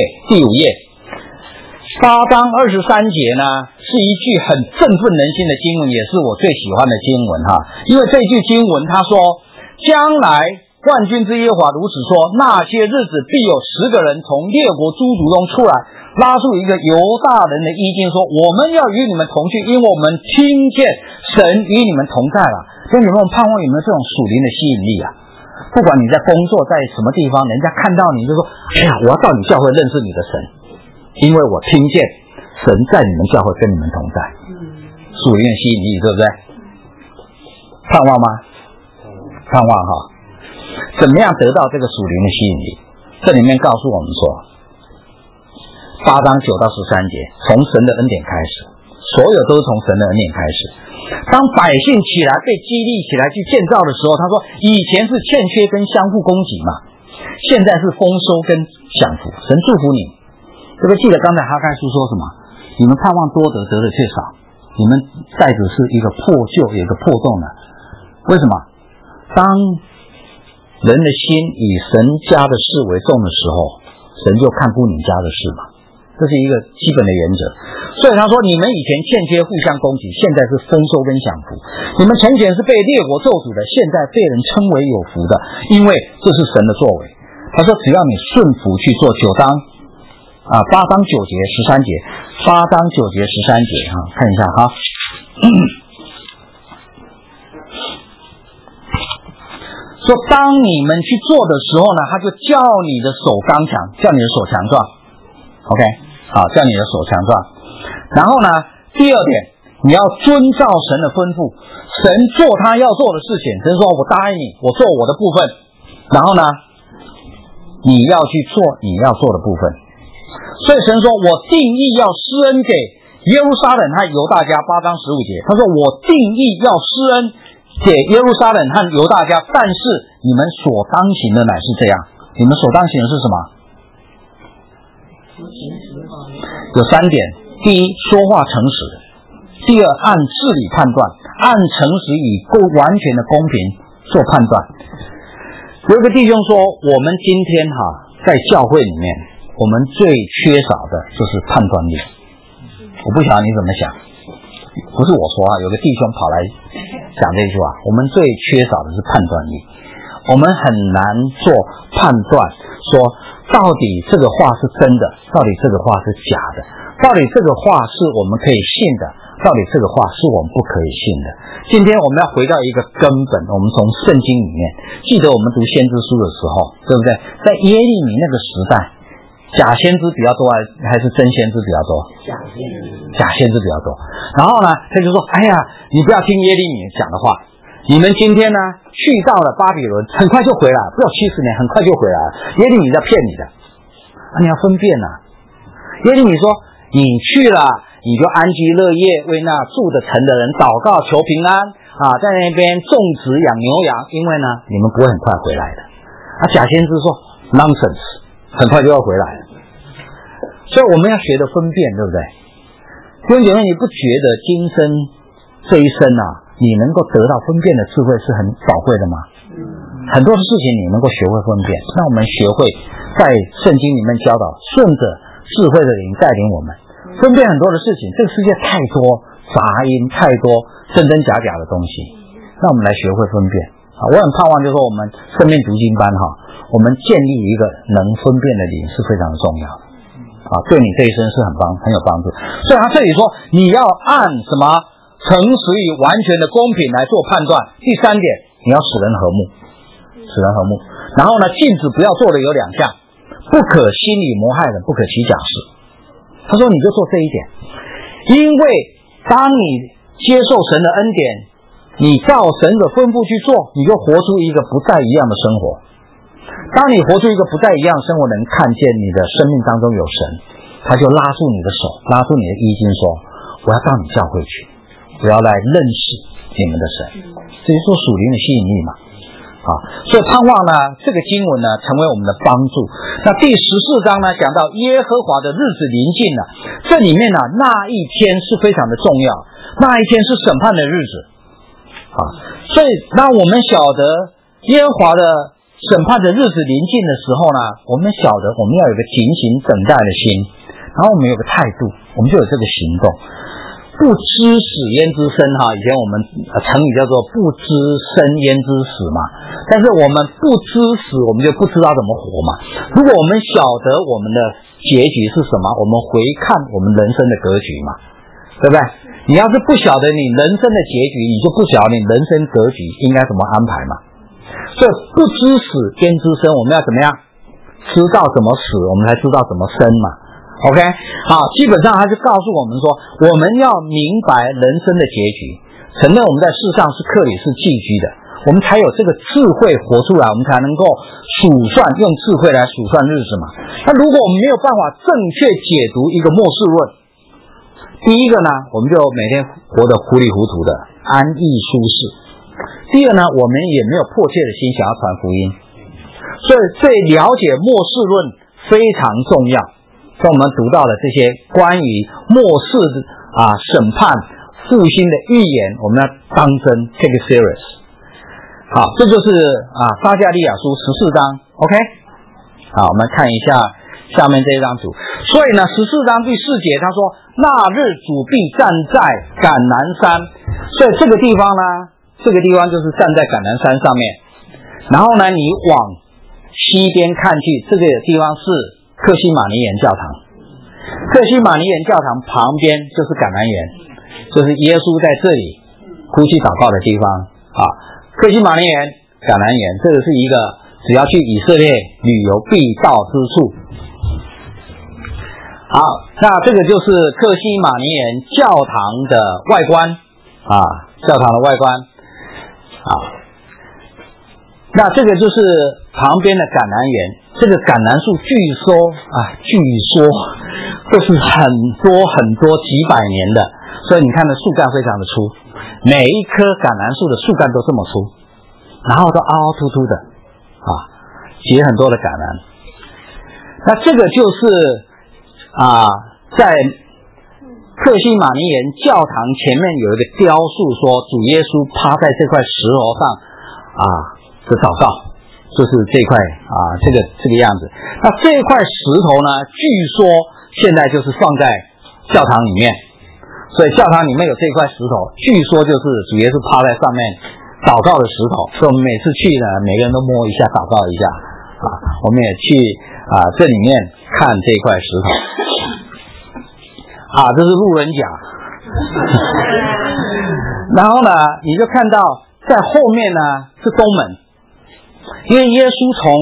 8章23节呢，是一句很振奋人心的经文，也是我最喜欢的经文因为这句经文他说将来万军之耶和华如此说，那些日子必有10个人从列国诸族中出来，拉出一个犹大人的衣襟，说我们要与你们同去，因为我们听见神与你们同在了。所以你们盼望有没有这种属灵的吸引力不管你在工作在什么地方，人家看到你就说哎呀，我要到你教会认识你的神，因为我听见神在你们教会跟你们同在。属灵的吸引力，对不对？盼望吗？盼望怎么样得到这个属灵的吸引力？这里面告诉我们说8章9到13节，从神的恩典开始，所有都是从神的恩典开始。当百姓起来被激励起来去建造的时候，他说以前是欠缺跟相互攻击嘛，现在是丰收跟享福，神祝福你。对不对？记得刚才哈该书说什么？你们盼望多得，得的却少，你们袋子是一个破旧，有一个破洞的。为什么？当人的心以神家的事为重的时候，神就看顾你家的事嘛，这是一个基本的原则。所以他说你们以前欠缺互相攻击，现在是丰收跟享福。你们从前是被列国咒诅的，现在被人称为有福的，因为这是神的作为。他说只要你顺服去做。8章9节13节，8章9节13节看一下说当你们去做的时候呢，他就叫你的手刚强，叫你的手强壮。 OK， 好，叫你的手强壮。然后呢，第二点，你要遵照神的吩咐，神做他要做的事情，神说我答应你，我做我的部分，然后呢你要去做你要做的部分。所以神说我定义要施恩给耶路撒冷和犹大家。8章15节他说我定义要施恩给耶路撒冷和犹大家，但是你们所当行的乃是这样。你们所当行的是什么？有3点。第一，说话诚实；第二，按事理判断，按诚实以完全的公平做判断。有一个弟兄说我们今天在教会里面我们最缺少的就是判断力。我不晓得你怎么想，不是我说有个弟兄跑来讲这句话，我们最缺少的是判断力。我们很难做判断，说到底这个话是真的，到底这个话是假的，到底这个话是我们可以信的，到底这个话是我们不可以信的。今天我们要回到一个根本，我们从圣经里面，记得我们读先知书的时候，对不对？在耶利米那个时代，假先知比较多还是真先知比较多？假先知比较多。然后呢，他就说：“哎呀，你不要听耶利米讲的话，你们今天呢去到了巴比伦，很快就回来，不要70年，很快就回来了。耶利米在骗你的啊，你要分辨啊。耶利米说，你去了，你就安居乐业，为那住的城的人祷告求平安啊，在那边种植养牛羊，因为呢你们不会很快回来的。啊，假先知说 nonsense， 很快就要回来了。所以我们要学的分辨，对不对？弟兄姐妹，你不觉得今生这一生啊，你能够得到分辨的智慧是很宝贵的吗？很多的事情你能够学会分辨，那我们学会在圣经里面教导，顺着智慧的灵带领我们分辨很多的事情。这个世界太多杂音，太多真真假假的东西，那我们来学会分辨啊！我很盼望就是说我们生命读经班我们建立一个能分辨的灵是非常重要的啊，对你这一生是很有帮助。所以他这里说你要按什么诚实与完全的公平来做判断。第3点，你要使人和睦，然后呢，禁止不要做的有2项，不可心里谋害人，不可起假誓。他说你就做这一点，因为当你接受神的恩典，你照神的吩咐去做，你就活出一个不再一样的生活。当你活出一个不再一样的生活，能看见你的生命当中有神，他就拉住你的手，拉住你的衣襟，说我要到你教会去，我要来认识你们的神。这就是说属灵的吸引力嘛。所以盼望呢，这个经文呢成为我们的帮助。那第14章呢讲到耶和华的日子临近了，这里面呢那一天是非常的重要，那一天是审判的日子所以当我们晓得耶和华的审判的日子临近的时候呢，我们晓得我们要有个警醒等待的心，然后我们有个态度，我们就有这个行动。不知死焉知生以前我们成语叫做不知生焉知死嘛，但是我们不知死，我们就不知道怎么活嘛。如果我们晓得我们的结局是什么，我们回看我们人生的格局嘛，对不对？你要是不晓得你人生的结局，你就不晓得你人生格局应该怎么安排嘛。所以不知死焉知生，我们要怎么样知道怎么死，我们才知道怎么生嘛。OK， 好，基本上他就告诉我们说，我们要明白人生的结局，承认我们在世上是客里是寄居的，我们才有这个智慧活出来，我们才能够数算，用智慧来数算日子嘛。那如果我们没有办法正确解读一个末世论，第一个呢，我们就每天活得糊里糊涂的安逸舒适；第二呢，我们也没有迫切的心想要传福音。所以对了解末世论非常重要。所以我们读到了这些关于末世审判复兴的预言，我们要当真 take it serious。 好，这就是撒迦利亚书14章 OK。 好，我们看一下下面这一张图。所以呢14章第4节他说，那日主必站在橄榄山。所以这个地方呢，这个地方就是站在橄榄山上面，然后呢你往西边看去，这个地方是克西马尼园教堂。克西马尼园教堂旁边就是橄榄园，就是耶稣在这里哭泣祷告的地方克西马尼园、橄榄园，这个是一个只要去以色列旅游必到之处。好，那这个就是克西马尼园教堂的外观教堂的外观那这个就是旁边的橄榄园，这个橄榄树据说这是很多几百年的，所以你看的树干非常的粗，每一棵橄榄树的树干都这么粗，然后都凹凹凸凸的结很多的橄榄。那这个就是在克西马尼园教堂前面有一个雕塑，说主耶稣趴在这块石头上的祷告，就是这块这个样子。那这块石头呢，据说现在就是放在教堂里面，所以教堂里面有这块石头，据说就是主耶稣趴在上面祷告的石头。所以我们每次去呢，每个人都摸一下，祷告一下我们也去这里面看这块石头这是路人甲然后呢你就看到在后面呢是东门，因为耶稣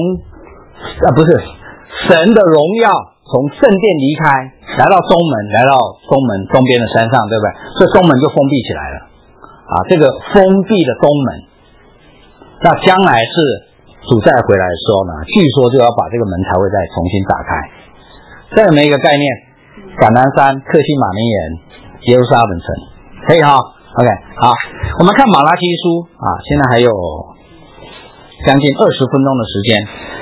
神的荣耀从圣殿离开来到东门东边的山上，对不对？所以东门就封闭起来了这个封闭的东门，那将来是主再回来的时候呢，据说就要把这个门才会再重新打开。这有没有一个概念？橄榄山、克西马尼园、耶路撒冷城，可以哈 ？OK， 好，我们看马拉基书现在还有将近20分钟的时间。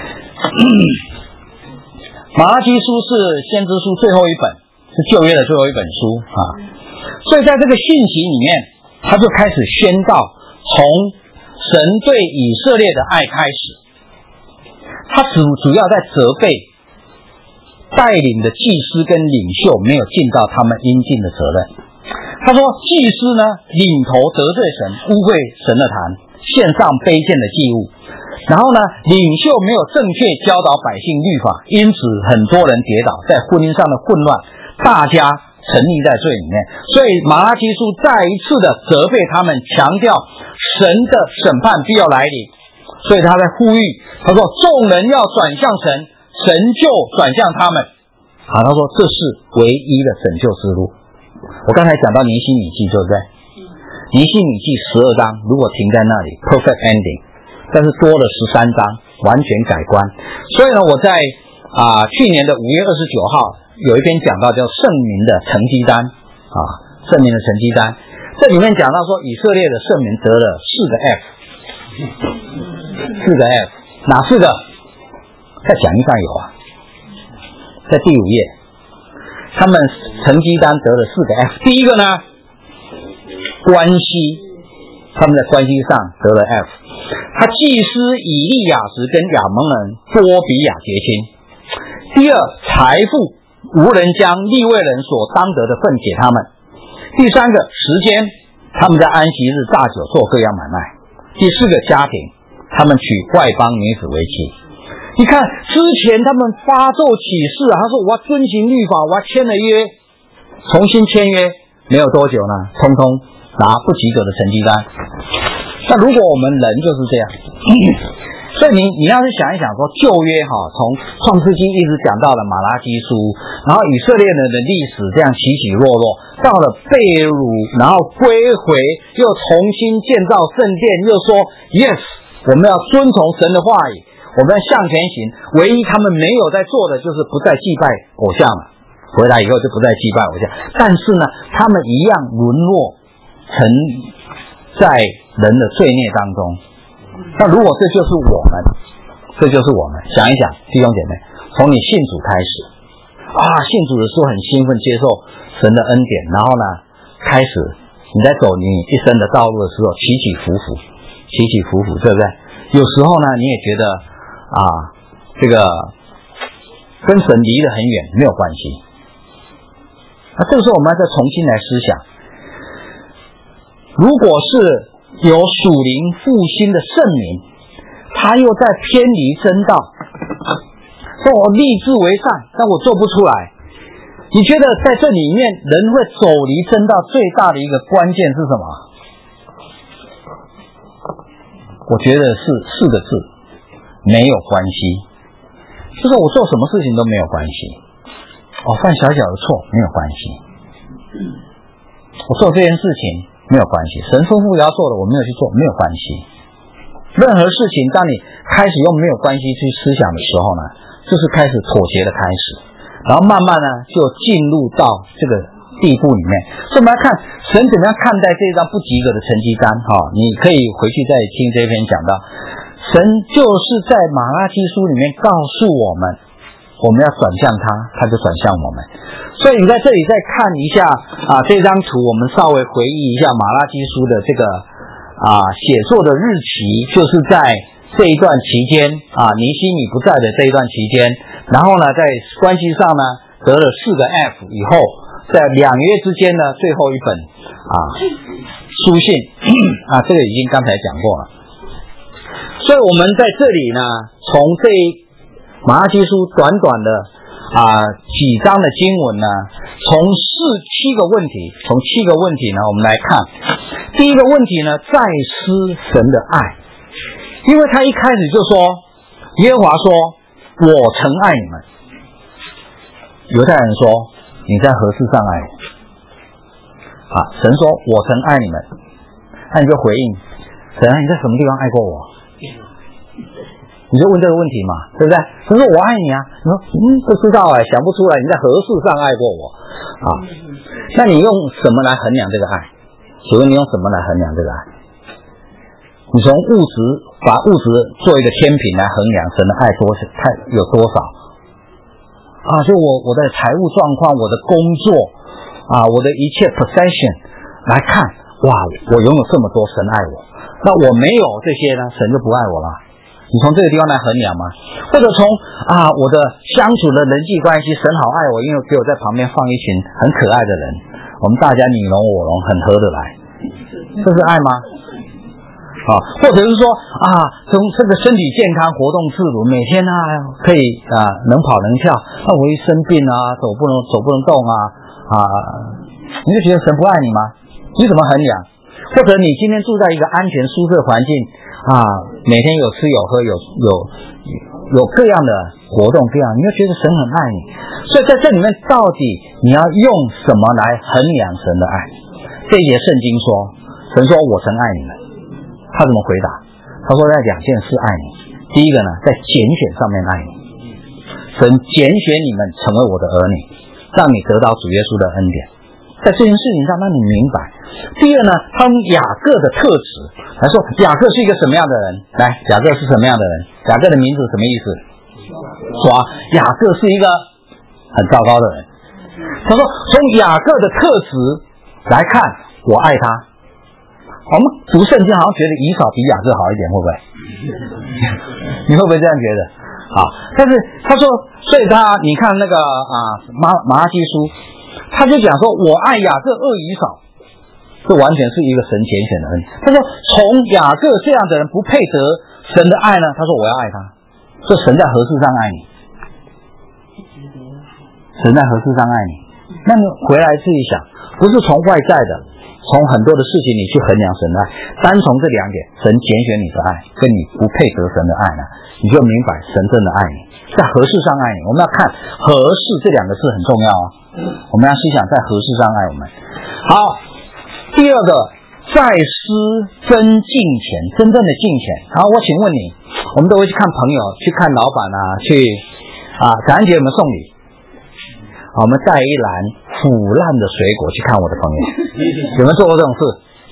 马拉基书是先知书最后一本，是旧约的最后一本书所以在这个信息里面，他就开始宣告从神对以色列的爱开始，他主要在责备带领的祭司跟领袖没有尽到他们应尽的责任。他说祭司呢领头得罪神，污秽神的坛，献上卑贱的祭物，然后呢领袖没有正确教导百姓律法，因此很多人跌倒，在婚姻上的混乱，大家沉溺在罪里面。所以马拉基书再一次的责备他们，强调神的审判必要来临。所以他在呼吁，他说众人要转向神，神就转向他们他说这是唯一的拯救之路。我刚才讲到尼希米记，对不对？尼希米记12章如果停在那里 perfect ending， 但是多了13章完全改观。所以呢我在去年的5月29号有一篇讲到叫圣民的成绩单圣民的成绩单，这里面讲到说以色列的圣民得了4个 F， 哪4个？在讲义上有在第5页，他们成绩单得了4个 F。 第一个呢关系，他们在关系上得了 F， 他祭司以利亚实跟亚蒙人多比亚结亲。第二，财富无人将利未人所当得的份给他们。第三个，时间，他们在安息日大酒做各样买卖。第4个，家庭，他们娶外邦女子为妻。你看之前他们发咒起誓他说我要遵行律法，我要签了约，重新签约，没有多久呢通通拿不及格的成绩单。那如果我们人就是这样所以你要是想一想说旧约从创世纪一直讲到了马拉基书，然后以色列人的历史这样起起落落，到了被掳，然后归回，又重新建造圣殿，又说 yes 我们要遵从神的话语，我们要向前行。唯一他们没有在做的就是不再祭拜偶像了，回来以后就不再祭拜偶像。但是呢他们一样沦落沉在人的罪孽当中。那如果这就是我们想一想弟兄姐妹，从你信主开始信主的时候很兴奋接受神的恩典，然后呢开始你在走你一生的道路的时候起起伏伏，对不对？有时候呢你也觉得这个跟神离得很远，没有关系。那这个时候我们要再重新来思想，如果是有属灵复兴的圣民，他又在偏离真道，说我立志为善，但我做不出来。你觉得在这里面人会走离真道最大的一个关键是什么？我觉得是4个字，没有关系。就是我做什么事情都没有关系，犯小小的错没有关系，我做这件事情没有关系，神吩咐要做的我没有去做没有关系。任何事情当你开始用没有关系去思想的时候呢，就是开始妥协的开始，然后慢慢呢就进入到这个地步里面。所以我们来看神怎么样看待这张不及格的成绩单你可以回去再听这篇讲到，神就是在马拉基书里面告诉我们要转向他就转向我们。所以你在这里再看一下这张图，我们稍微回忆一下马拉基书的这个写作的日期，就是在这一段期间尼希米不在的这一段期间，然后呢在关系上呢得了4个 F 以后，在2约之间呢最后一本书信这个已经刚才讲过了。所以我们在这里呢从这马拉基书短短的几章的经文呢，从7个问题呢，我们来看。第一个问题呢，再思神的爱，因为他一开始就说，耶和华说，我曾爱你们。犹太人说，你在何事上爱我？神说，我曾爱你们。那你就回应，神啊，你在什么地方爱过我？你就问这个问题嘛，对不对？神说我爱你啊，你说不知道想不出来你在何事上爱过我那你用什么来衡量这个爱？请问你用什么来衡量这个爱？你从把物质做一个天平来衡量神的爱有多少就我的财务状况，我的工作我的一切 possession 来看，哇，我拥有这么多，神爱我。那我没有这些呢，神就不爱我了。你从这个地方来衡量吗？或者从我的相处的人际关系，神好爱我，因为给我在旁边放一群很可爱的人，我们大家你侬我侬，很合得来，这是爱吗？或者是说从这个身体健康，活动自如，每天可以能跑能跳，那我一生病走不能动你就觉得神不爱你吗？你怎么衡量？或者你今天住在一个安全舒适的环境每天有吃有喝，有各样的活动，这样你就觉得神很爱你。所以在这里面，到底你要用什么来衡量神的爱？这一节圣经说，神说我曾爱你们。他怎么回答？他说在2件事爱你。第一个呢，在拣选上面爱你，神拣选你们成为我的儿女，让你得到主耶稣的恩典，在这件事情上让你明白。第二呢，他用雅各的特质来说，雅各是一个什么样的人？来，雅各是什么样的人？雅各的名字什么意思？说雅各是一个很糟糕的人。他说从雅各的特质来看，我爱他。我们读圣经好像觉得以扫比雅各好一点，会不会？你会不会这样觉得？但是他说，所以你看那个马拉基书，他就讲说，我爱雅各恶以扫，这完全是一个神拣选的恩。他说，从雅各这样的人不配得神的爱呢，他说我要爱他。说神在何事上爱你？神在何事上爱你？那你回来自己想，不是从外在的，从很多的事情你去衡量神的爱，单从这2点，神拣选你的爱跟你不配得神的爱呢，你就明白神真的爱你，在何事上爱你。我们要看何事这2个字很重要我们要思想在何事上爱我们。好，第二个，再思真敬虔，真正的敬虔。好，我请问你，我们都会去看朋友，去看老板去感恩节有没有送礼？我们带一篮腐烂的水果去看我的朋友，有没有做过这种事？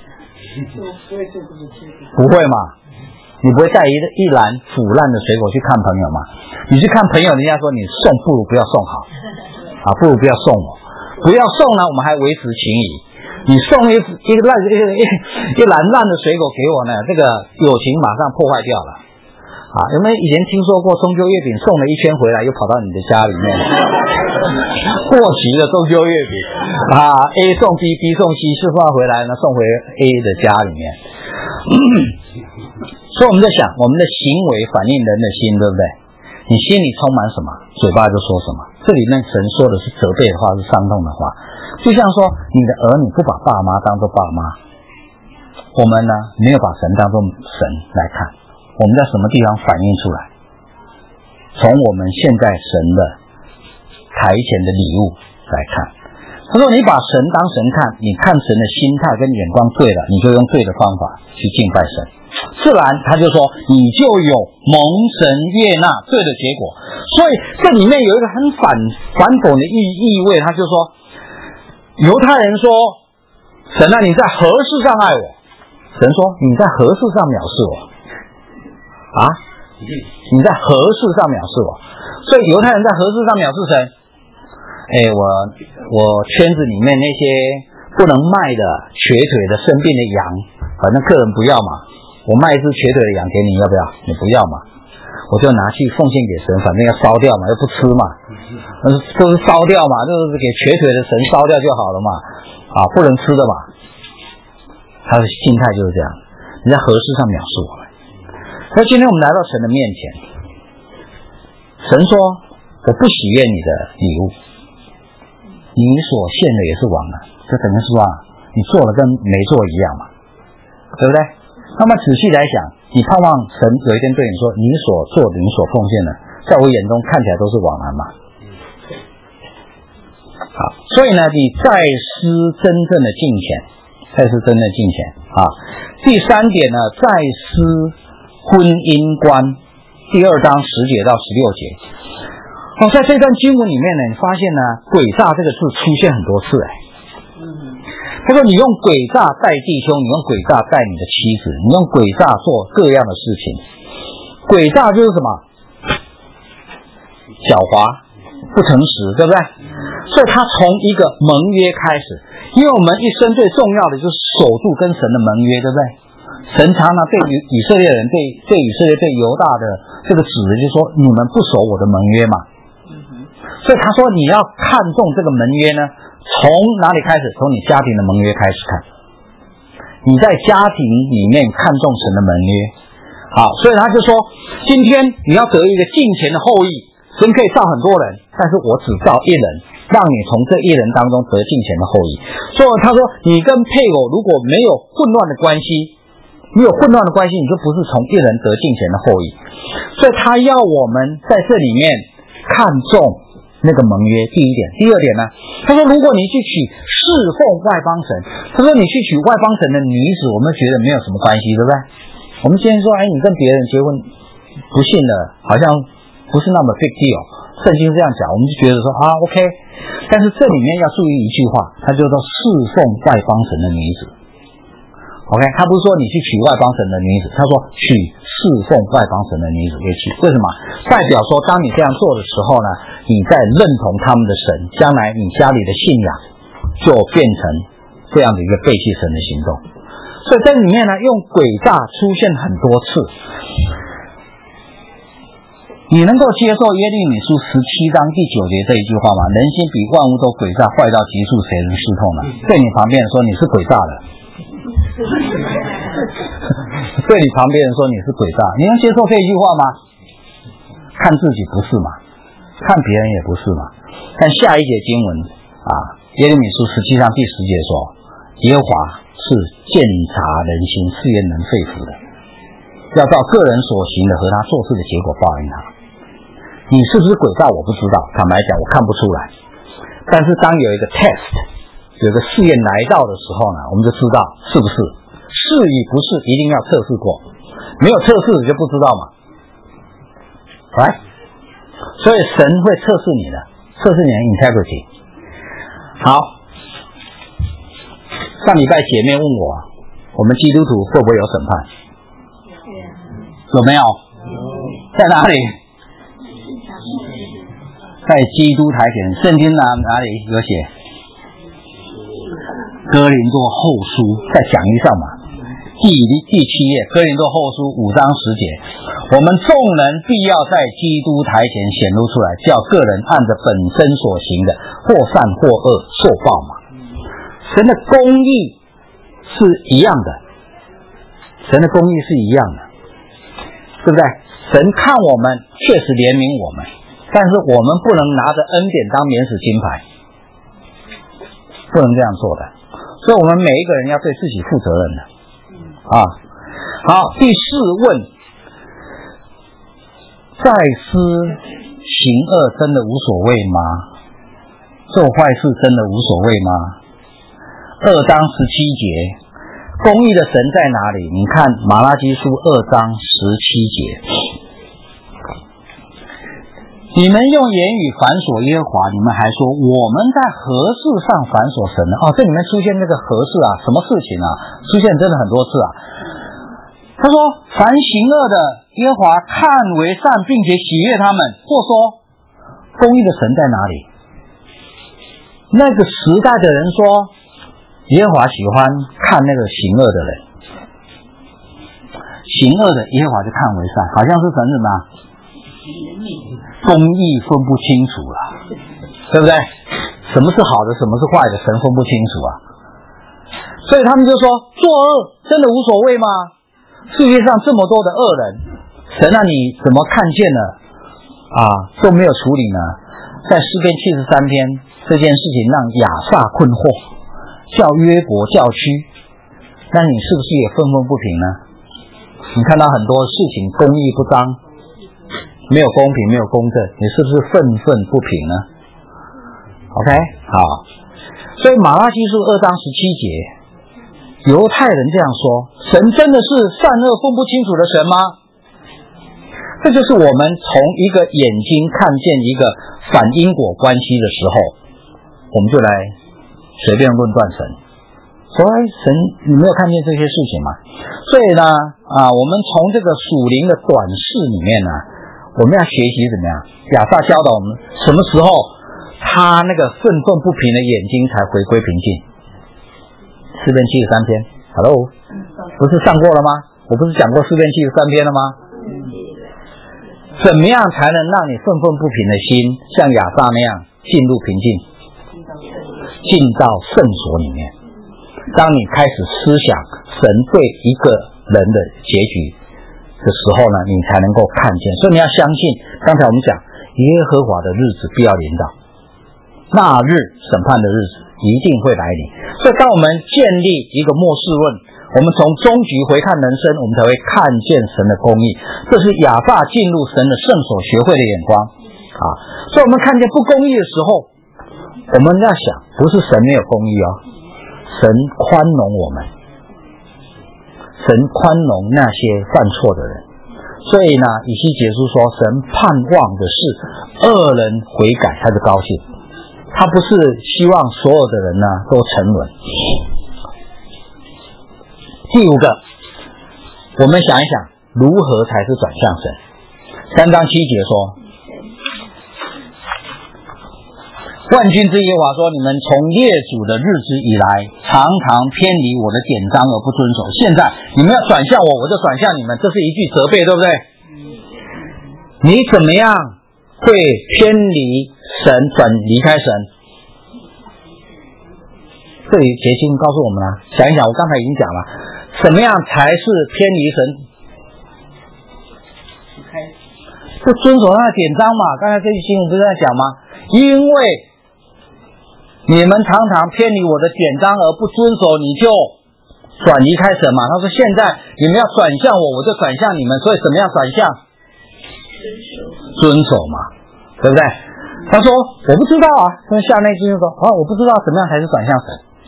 不会嘛？你不会带一篮腐烂的水果去看朋友吗？你去看朋友，人家说你送不如不要送好不如不要送我，不要送呢，我们还维持情谊。你送一篮烂的水果给我呢，这个友情马上破坏掉了。有没有以前听说过中秋月饼送了一圈回来又跑到你的家里面过期的中秋月饼A 送 B 送 C 是放回来呢，送回 A 的家里面所以我们在想，我们的行为反映人的心，对不对？你心里充满什么，嘴巴就说什么。这里面神说的是责备的话，是伤痛的话。就像说你的儿女不把爸妈当作爸妈，我们呢没有把神当作神来看，我们在什么地方反映出来？从我们现在神的台前的礼物来看。他说你把神当神看，你看神的心态跟眼光对了，你就用对的方法去敬拜神，自然他就说你就有蒙神悦纳对的结果。所以这里面有一个很反讽的意味，他就说犹太人说神啊，你在何事上爱我？神说你在何事上藐视我你在何事上藐视我？所以犹太人在何事上藐视神？我圈子里面那些不能卖的瘸腿的生病的羊，反正客人不要嘛，我卖一只瘸腿的羊给你，要不要？你不要嘛，我就拿去奉献给神，反正要烧掉嘛，又不吃嘛，都是烧掉嘛，就是给瘸腿的神烧掉就好了嘛，不能吃的嘛。他的心态就是这样，你在何事上藐视我们？所以今天我们来到神的面前， 神说我不喜悦你的礼物，你所献的也是枉然，这等于是说你做了跟没做一样嘛，对不对？那么仔细来想，你盼望神有一天对你说，你所做的你所奉献的在我眼中看起来都是枉然嘛。好，所以呢你再思真正的敬虔，再思真正的敬虔啊。第三点呢，再思婚姻观，第2章10节到16节。在这段经文里面呢，你发现呢诡诈这个字出现很多次他说你用诡诈待弟兄，你用诡诈待你的妻子，你用诡诈做各样的事情。诡诈就是什么？狡猾不诚实，对不对？所以他从一个盟约开始，因为我们一生最重要的就是守住跟神的盟约，对不对？神常常对以色列人对以色列对犹大的这个指的就是说，你们不守我的盟约嘛。所以他说你要看重这个盟约呢，从哪里开始？从你家庭的盟约开始看。你在家庭里面看重神的盟约，好，所以他就说，今天你要得一个敬虔的后裔，神可以造很多人，但是我只造一人，让你从这一人当中得敬虔的后裔。所以他说，你跟配偶如果没有混乱的关系，你有混乱的关系，你就不是从一人得敬虔的后裔。所以他要我们在这里面看重那个盟约，第一点。第二点呢，他说如果你去娶侍奉外邦神，他说你去娶外邦神的女子，我们觉得没有什么关系，对不对？我们今天说你跟别人结婚不信的好像不是那么 big deal， 圣经这样讲，我们就觉得说OK。但是这里面要注意一句话，他就说侍奉外邦神的女子。OK， 他不是说你去娶外邦神的女子，他说娶侍奉外邦神的女子也娶。为什么？代表说当你这样做的时候呢，你在认同他们的神，将来你家里的信仰就变成这样的一个背弃神的行动。所以在里面呢，用诡诈出现很多次。你能够接受耶利米书17章第9节这一句话吗？人心比万物都诡诈，坏到极处，谁能识透呢？对你旁边人说你是诡诈的，对你旁边人说你是诡诈，你能接受这一句话吗？看自己不是嘛，看别人也不是嘛。但下一节经文耶利米书17章第10节说，耶和华是鉴察人心，试验人肺腑的，要照个人所行的和他做事的结果报应他。你是不是诡诈我不知道，坦白讲我看不出来，但是当有一个 test， 有一个试验来到的时候呢，我们就知道是不是，是与不是一定要测试过，没有测试你就不知道嘛。right？ 所以神会测试你的，测试你的 integrity。 好，上礼拜姐妹问我们基督徒会不会有审判？有没有？在哪里？在基督台前。圣经哪里有写？哥林多后书在讲义上嘛，第7页，哥林多后书5章10节，我们众人必要在基督台前显露出来，叫个人按着本身所行的，或善或恶受报嘛。神的公义是一样的，神的公义是一样的，对不对？神看我们确实怜悯我们，但是我们不能拿着恩典当免死金牌，不能这样做的。所以我们每一个人要对自己负责任的好，第4问，在思行恶真的无所谓吗？做坏事真的无所谓吗？2章17节，公义的神在哪里？你看马拉基书2章17节，你们用言语反锁耶和华，你们还说我们在何事上反锁神呢？这里面出现那个何事什么事情出现真的很多次他说凡行恶的耶和华看为善，并且喜悦他们，或说公义的神在哪里？那个时代的人说耶和华喜欢看那个行恶的人，行恶的耶和华就看为善，好像是神什么公义分不清楚了，对不对？什么是好的，什么是坏的，神分不清楚所以他们就说作恶真的无所谓吗？世界上这么多的恶人，神你怎么看见了都没有处理呢？在诗篇73篇这件事情让亚萨困惑，叫约伯叫屈，那你是不是也愤愤不平呢？你看到很多事情公义不彰，没有公平，没有公正，你是不是愤愤不平呢 ？OK， 好，所以马拉基书2章17节，犹太人这样说：神真的是善恶分不清楚的神吗？这就是我们从一个眼睛看见一个反因果关系的时候，我们就来随便论断神。所以神，你没有看见这些事情吗？所以呢，我们从这个属灵的短视里面呢，我们要学习怎么样？亚萨教导我们，什么时候他那个愤愤不平的眼睛才回归平静？诗篇73篇 ，Hello， 不是上过了吗？我不是讲过诗篇73篇了吗？怎么样才能让你愤愤不平的心像亚萨那样进入平静，进到圣所里面？当你开始思想神对一个人的结局的时候呢，你才能够看见。所以你要相信，刚才我们讲耶和华的日子必要临到，那日审判的日子一定会来临。所以当我们建立一个末世论，我们从终局回看人生，我们才会看见神的公义。这是亚萨进入神的圣所学会的眼光所以我们看见不公义的时候，我们要想，不是神没有公义神宽容我们，神宽容那些犯错的人。所以呢，以西结书说，神盼望的是恶人悔改，他就高兴，他不是希望所有的人呢都沉沦。第五个，我们想一想，如何才是转向神？3章7节说，万军之耶和华说，你们从列祖的日子以来，常常偏离我的典章而不遵守。现在你们要转向我，我就转向你们，这是一句责备，对不对？你怎么样会偏离神，离开神？这里节经告诉我们了，想一想，我刚才已经讲了，怎么样才是偏离神？不遵守他的典章嘛。刚才这句经文不是在讲吗？因为你们常常偏离我的典章而不遵守，你就转离开神嘛。他说现在你们要转向我，我就转向你们，所以怎么样转向？遵守嘛，对不对？他说我不知道跟下那句就说我不知道怎么样才是转向神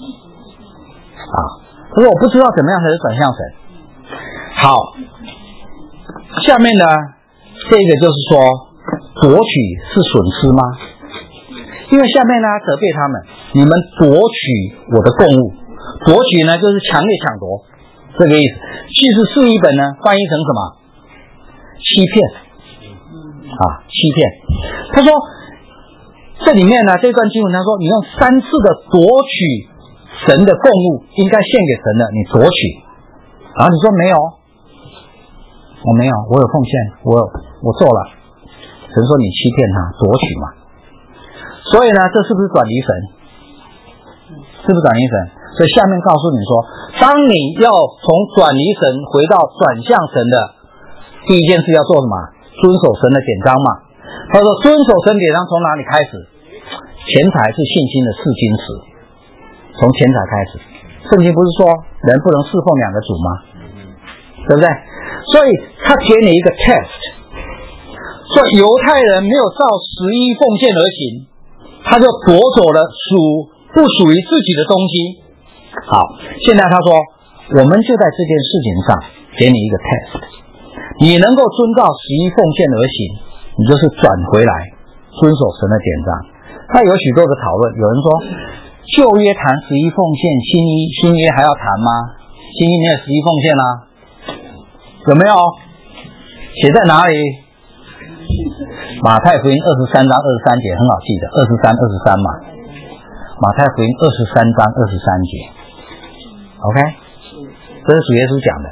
他说我不知道怎么样才是转向神。好，下面呢这个就是说夺取是损失吗？因为下面呢责备他们，你们夺取我的供物，夺取呢就是强烈抢夺，这个意思。其实释义本呢翻译成什么？欺骗欺骗。他说这里面呢这段经文他说，你用3次的夺取神的供物，应该献给神的，你夺取。然后你说没有，我没有，我有奉献，我做了。神说你欺骗他，夺取嘛。所以呢，这是不是转离神？是不是转离神？所以下面告诉你说，当你要从转离神回到转向神的第一件事要做什么？遵守神的典章嘛。他说遵守神典章从哪里开始？钱财是信心的试金石，从钱财开始。圣经不是说人不能侍奉2个主吗？对不对？所以他给你一个 test， 说犹太人没有照11奉献而行，他就夺走了不属于自己的东西。好，现在他说我们就在这件事情上给你一个 test， 你能够遵照11奉献而行，你就是转回来遵守神的典章。那有许多的讨论，有人说旧约谈11奉献，新约还要谈吗？新约没有11奉献有没有？写在哪里？马太福音23章23节，很好记的，23嘛。马太福音23章23节 OK， 这是主耶稣讲的。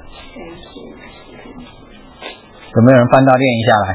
有没有人翻到念一下来？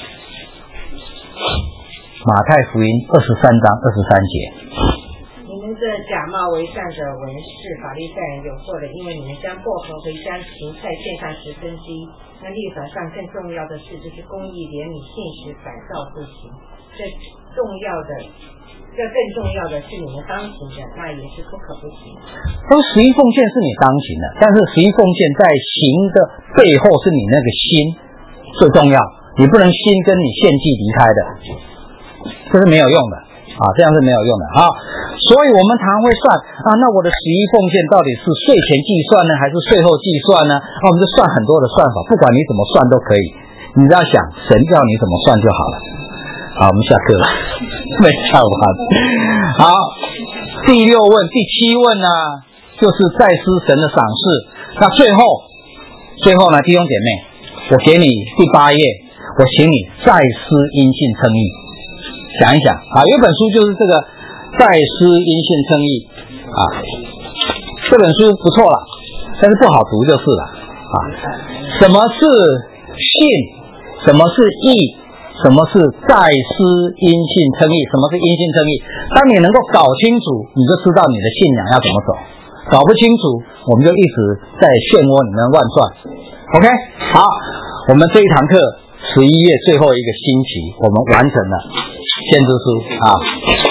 马太福音23章23节， 你们这假冒为善的文士法利赛人有错了，因为你们将薄荷和香芹菜献上10分之一。那律法上更重要的是，就是公义、怜悯、信实、改造不行。这更重要的是你们当行的，那也是不可不行。 说十一奉献是你当行的，但是十一奉献在行的背后是你那个心最重要，你不能心跟你献祭离开的，这是没有用的啊，这样是没有用的啊。所以我们常会算啊，那我的十一奉献到底是税前计算呢，还是税后计算呢？我们就算很多的算法，不管你怎么算都可以，你只要想神叫你怎么算就好了。好，我们下课了，没讲完。好，第6问、第7问呢，就是再思神的赏赐。那最后呢，弟兄姐妹，我给你第8页，我请你再思因信称义。想一想啊，有本书就是这个再思因信称义啊，这本书不错了，但是不好读就是了啊。什么是信？什么是义？什么是再思因信称义？什么是因信称义？当你能够搞清楚，你就知道你的信仰要怎么走。搞不清楚，我们就一直在漩涡里面乱转。OK， 好，我们这一堂课11月最后一个星期，我们完成了先知书啊。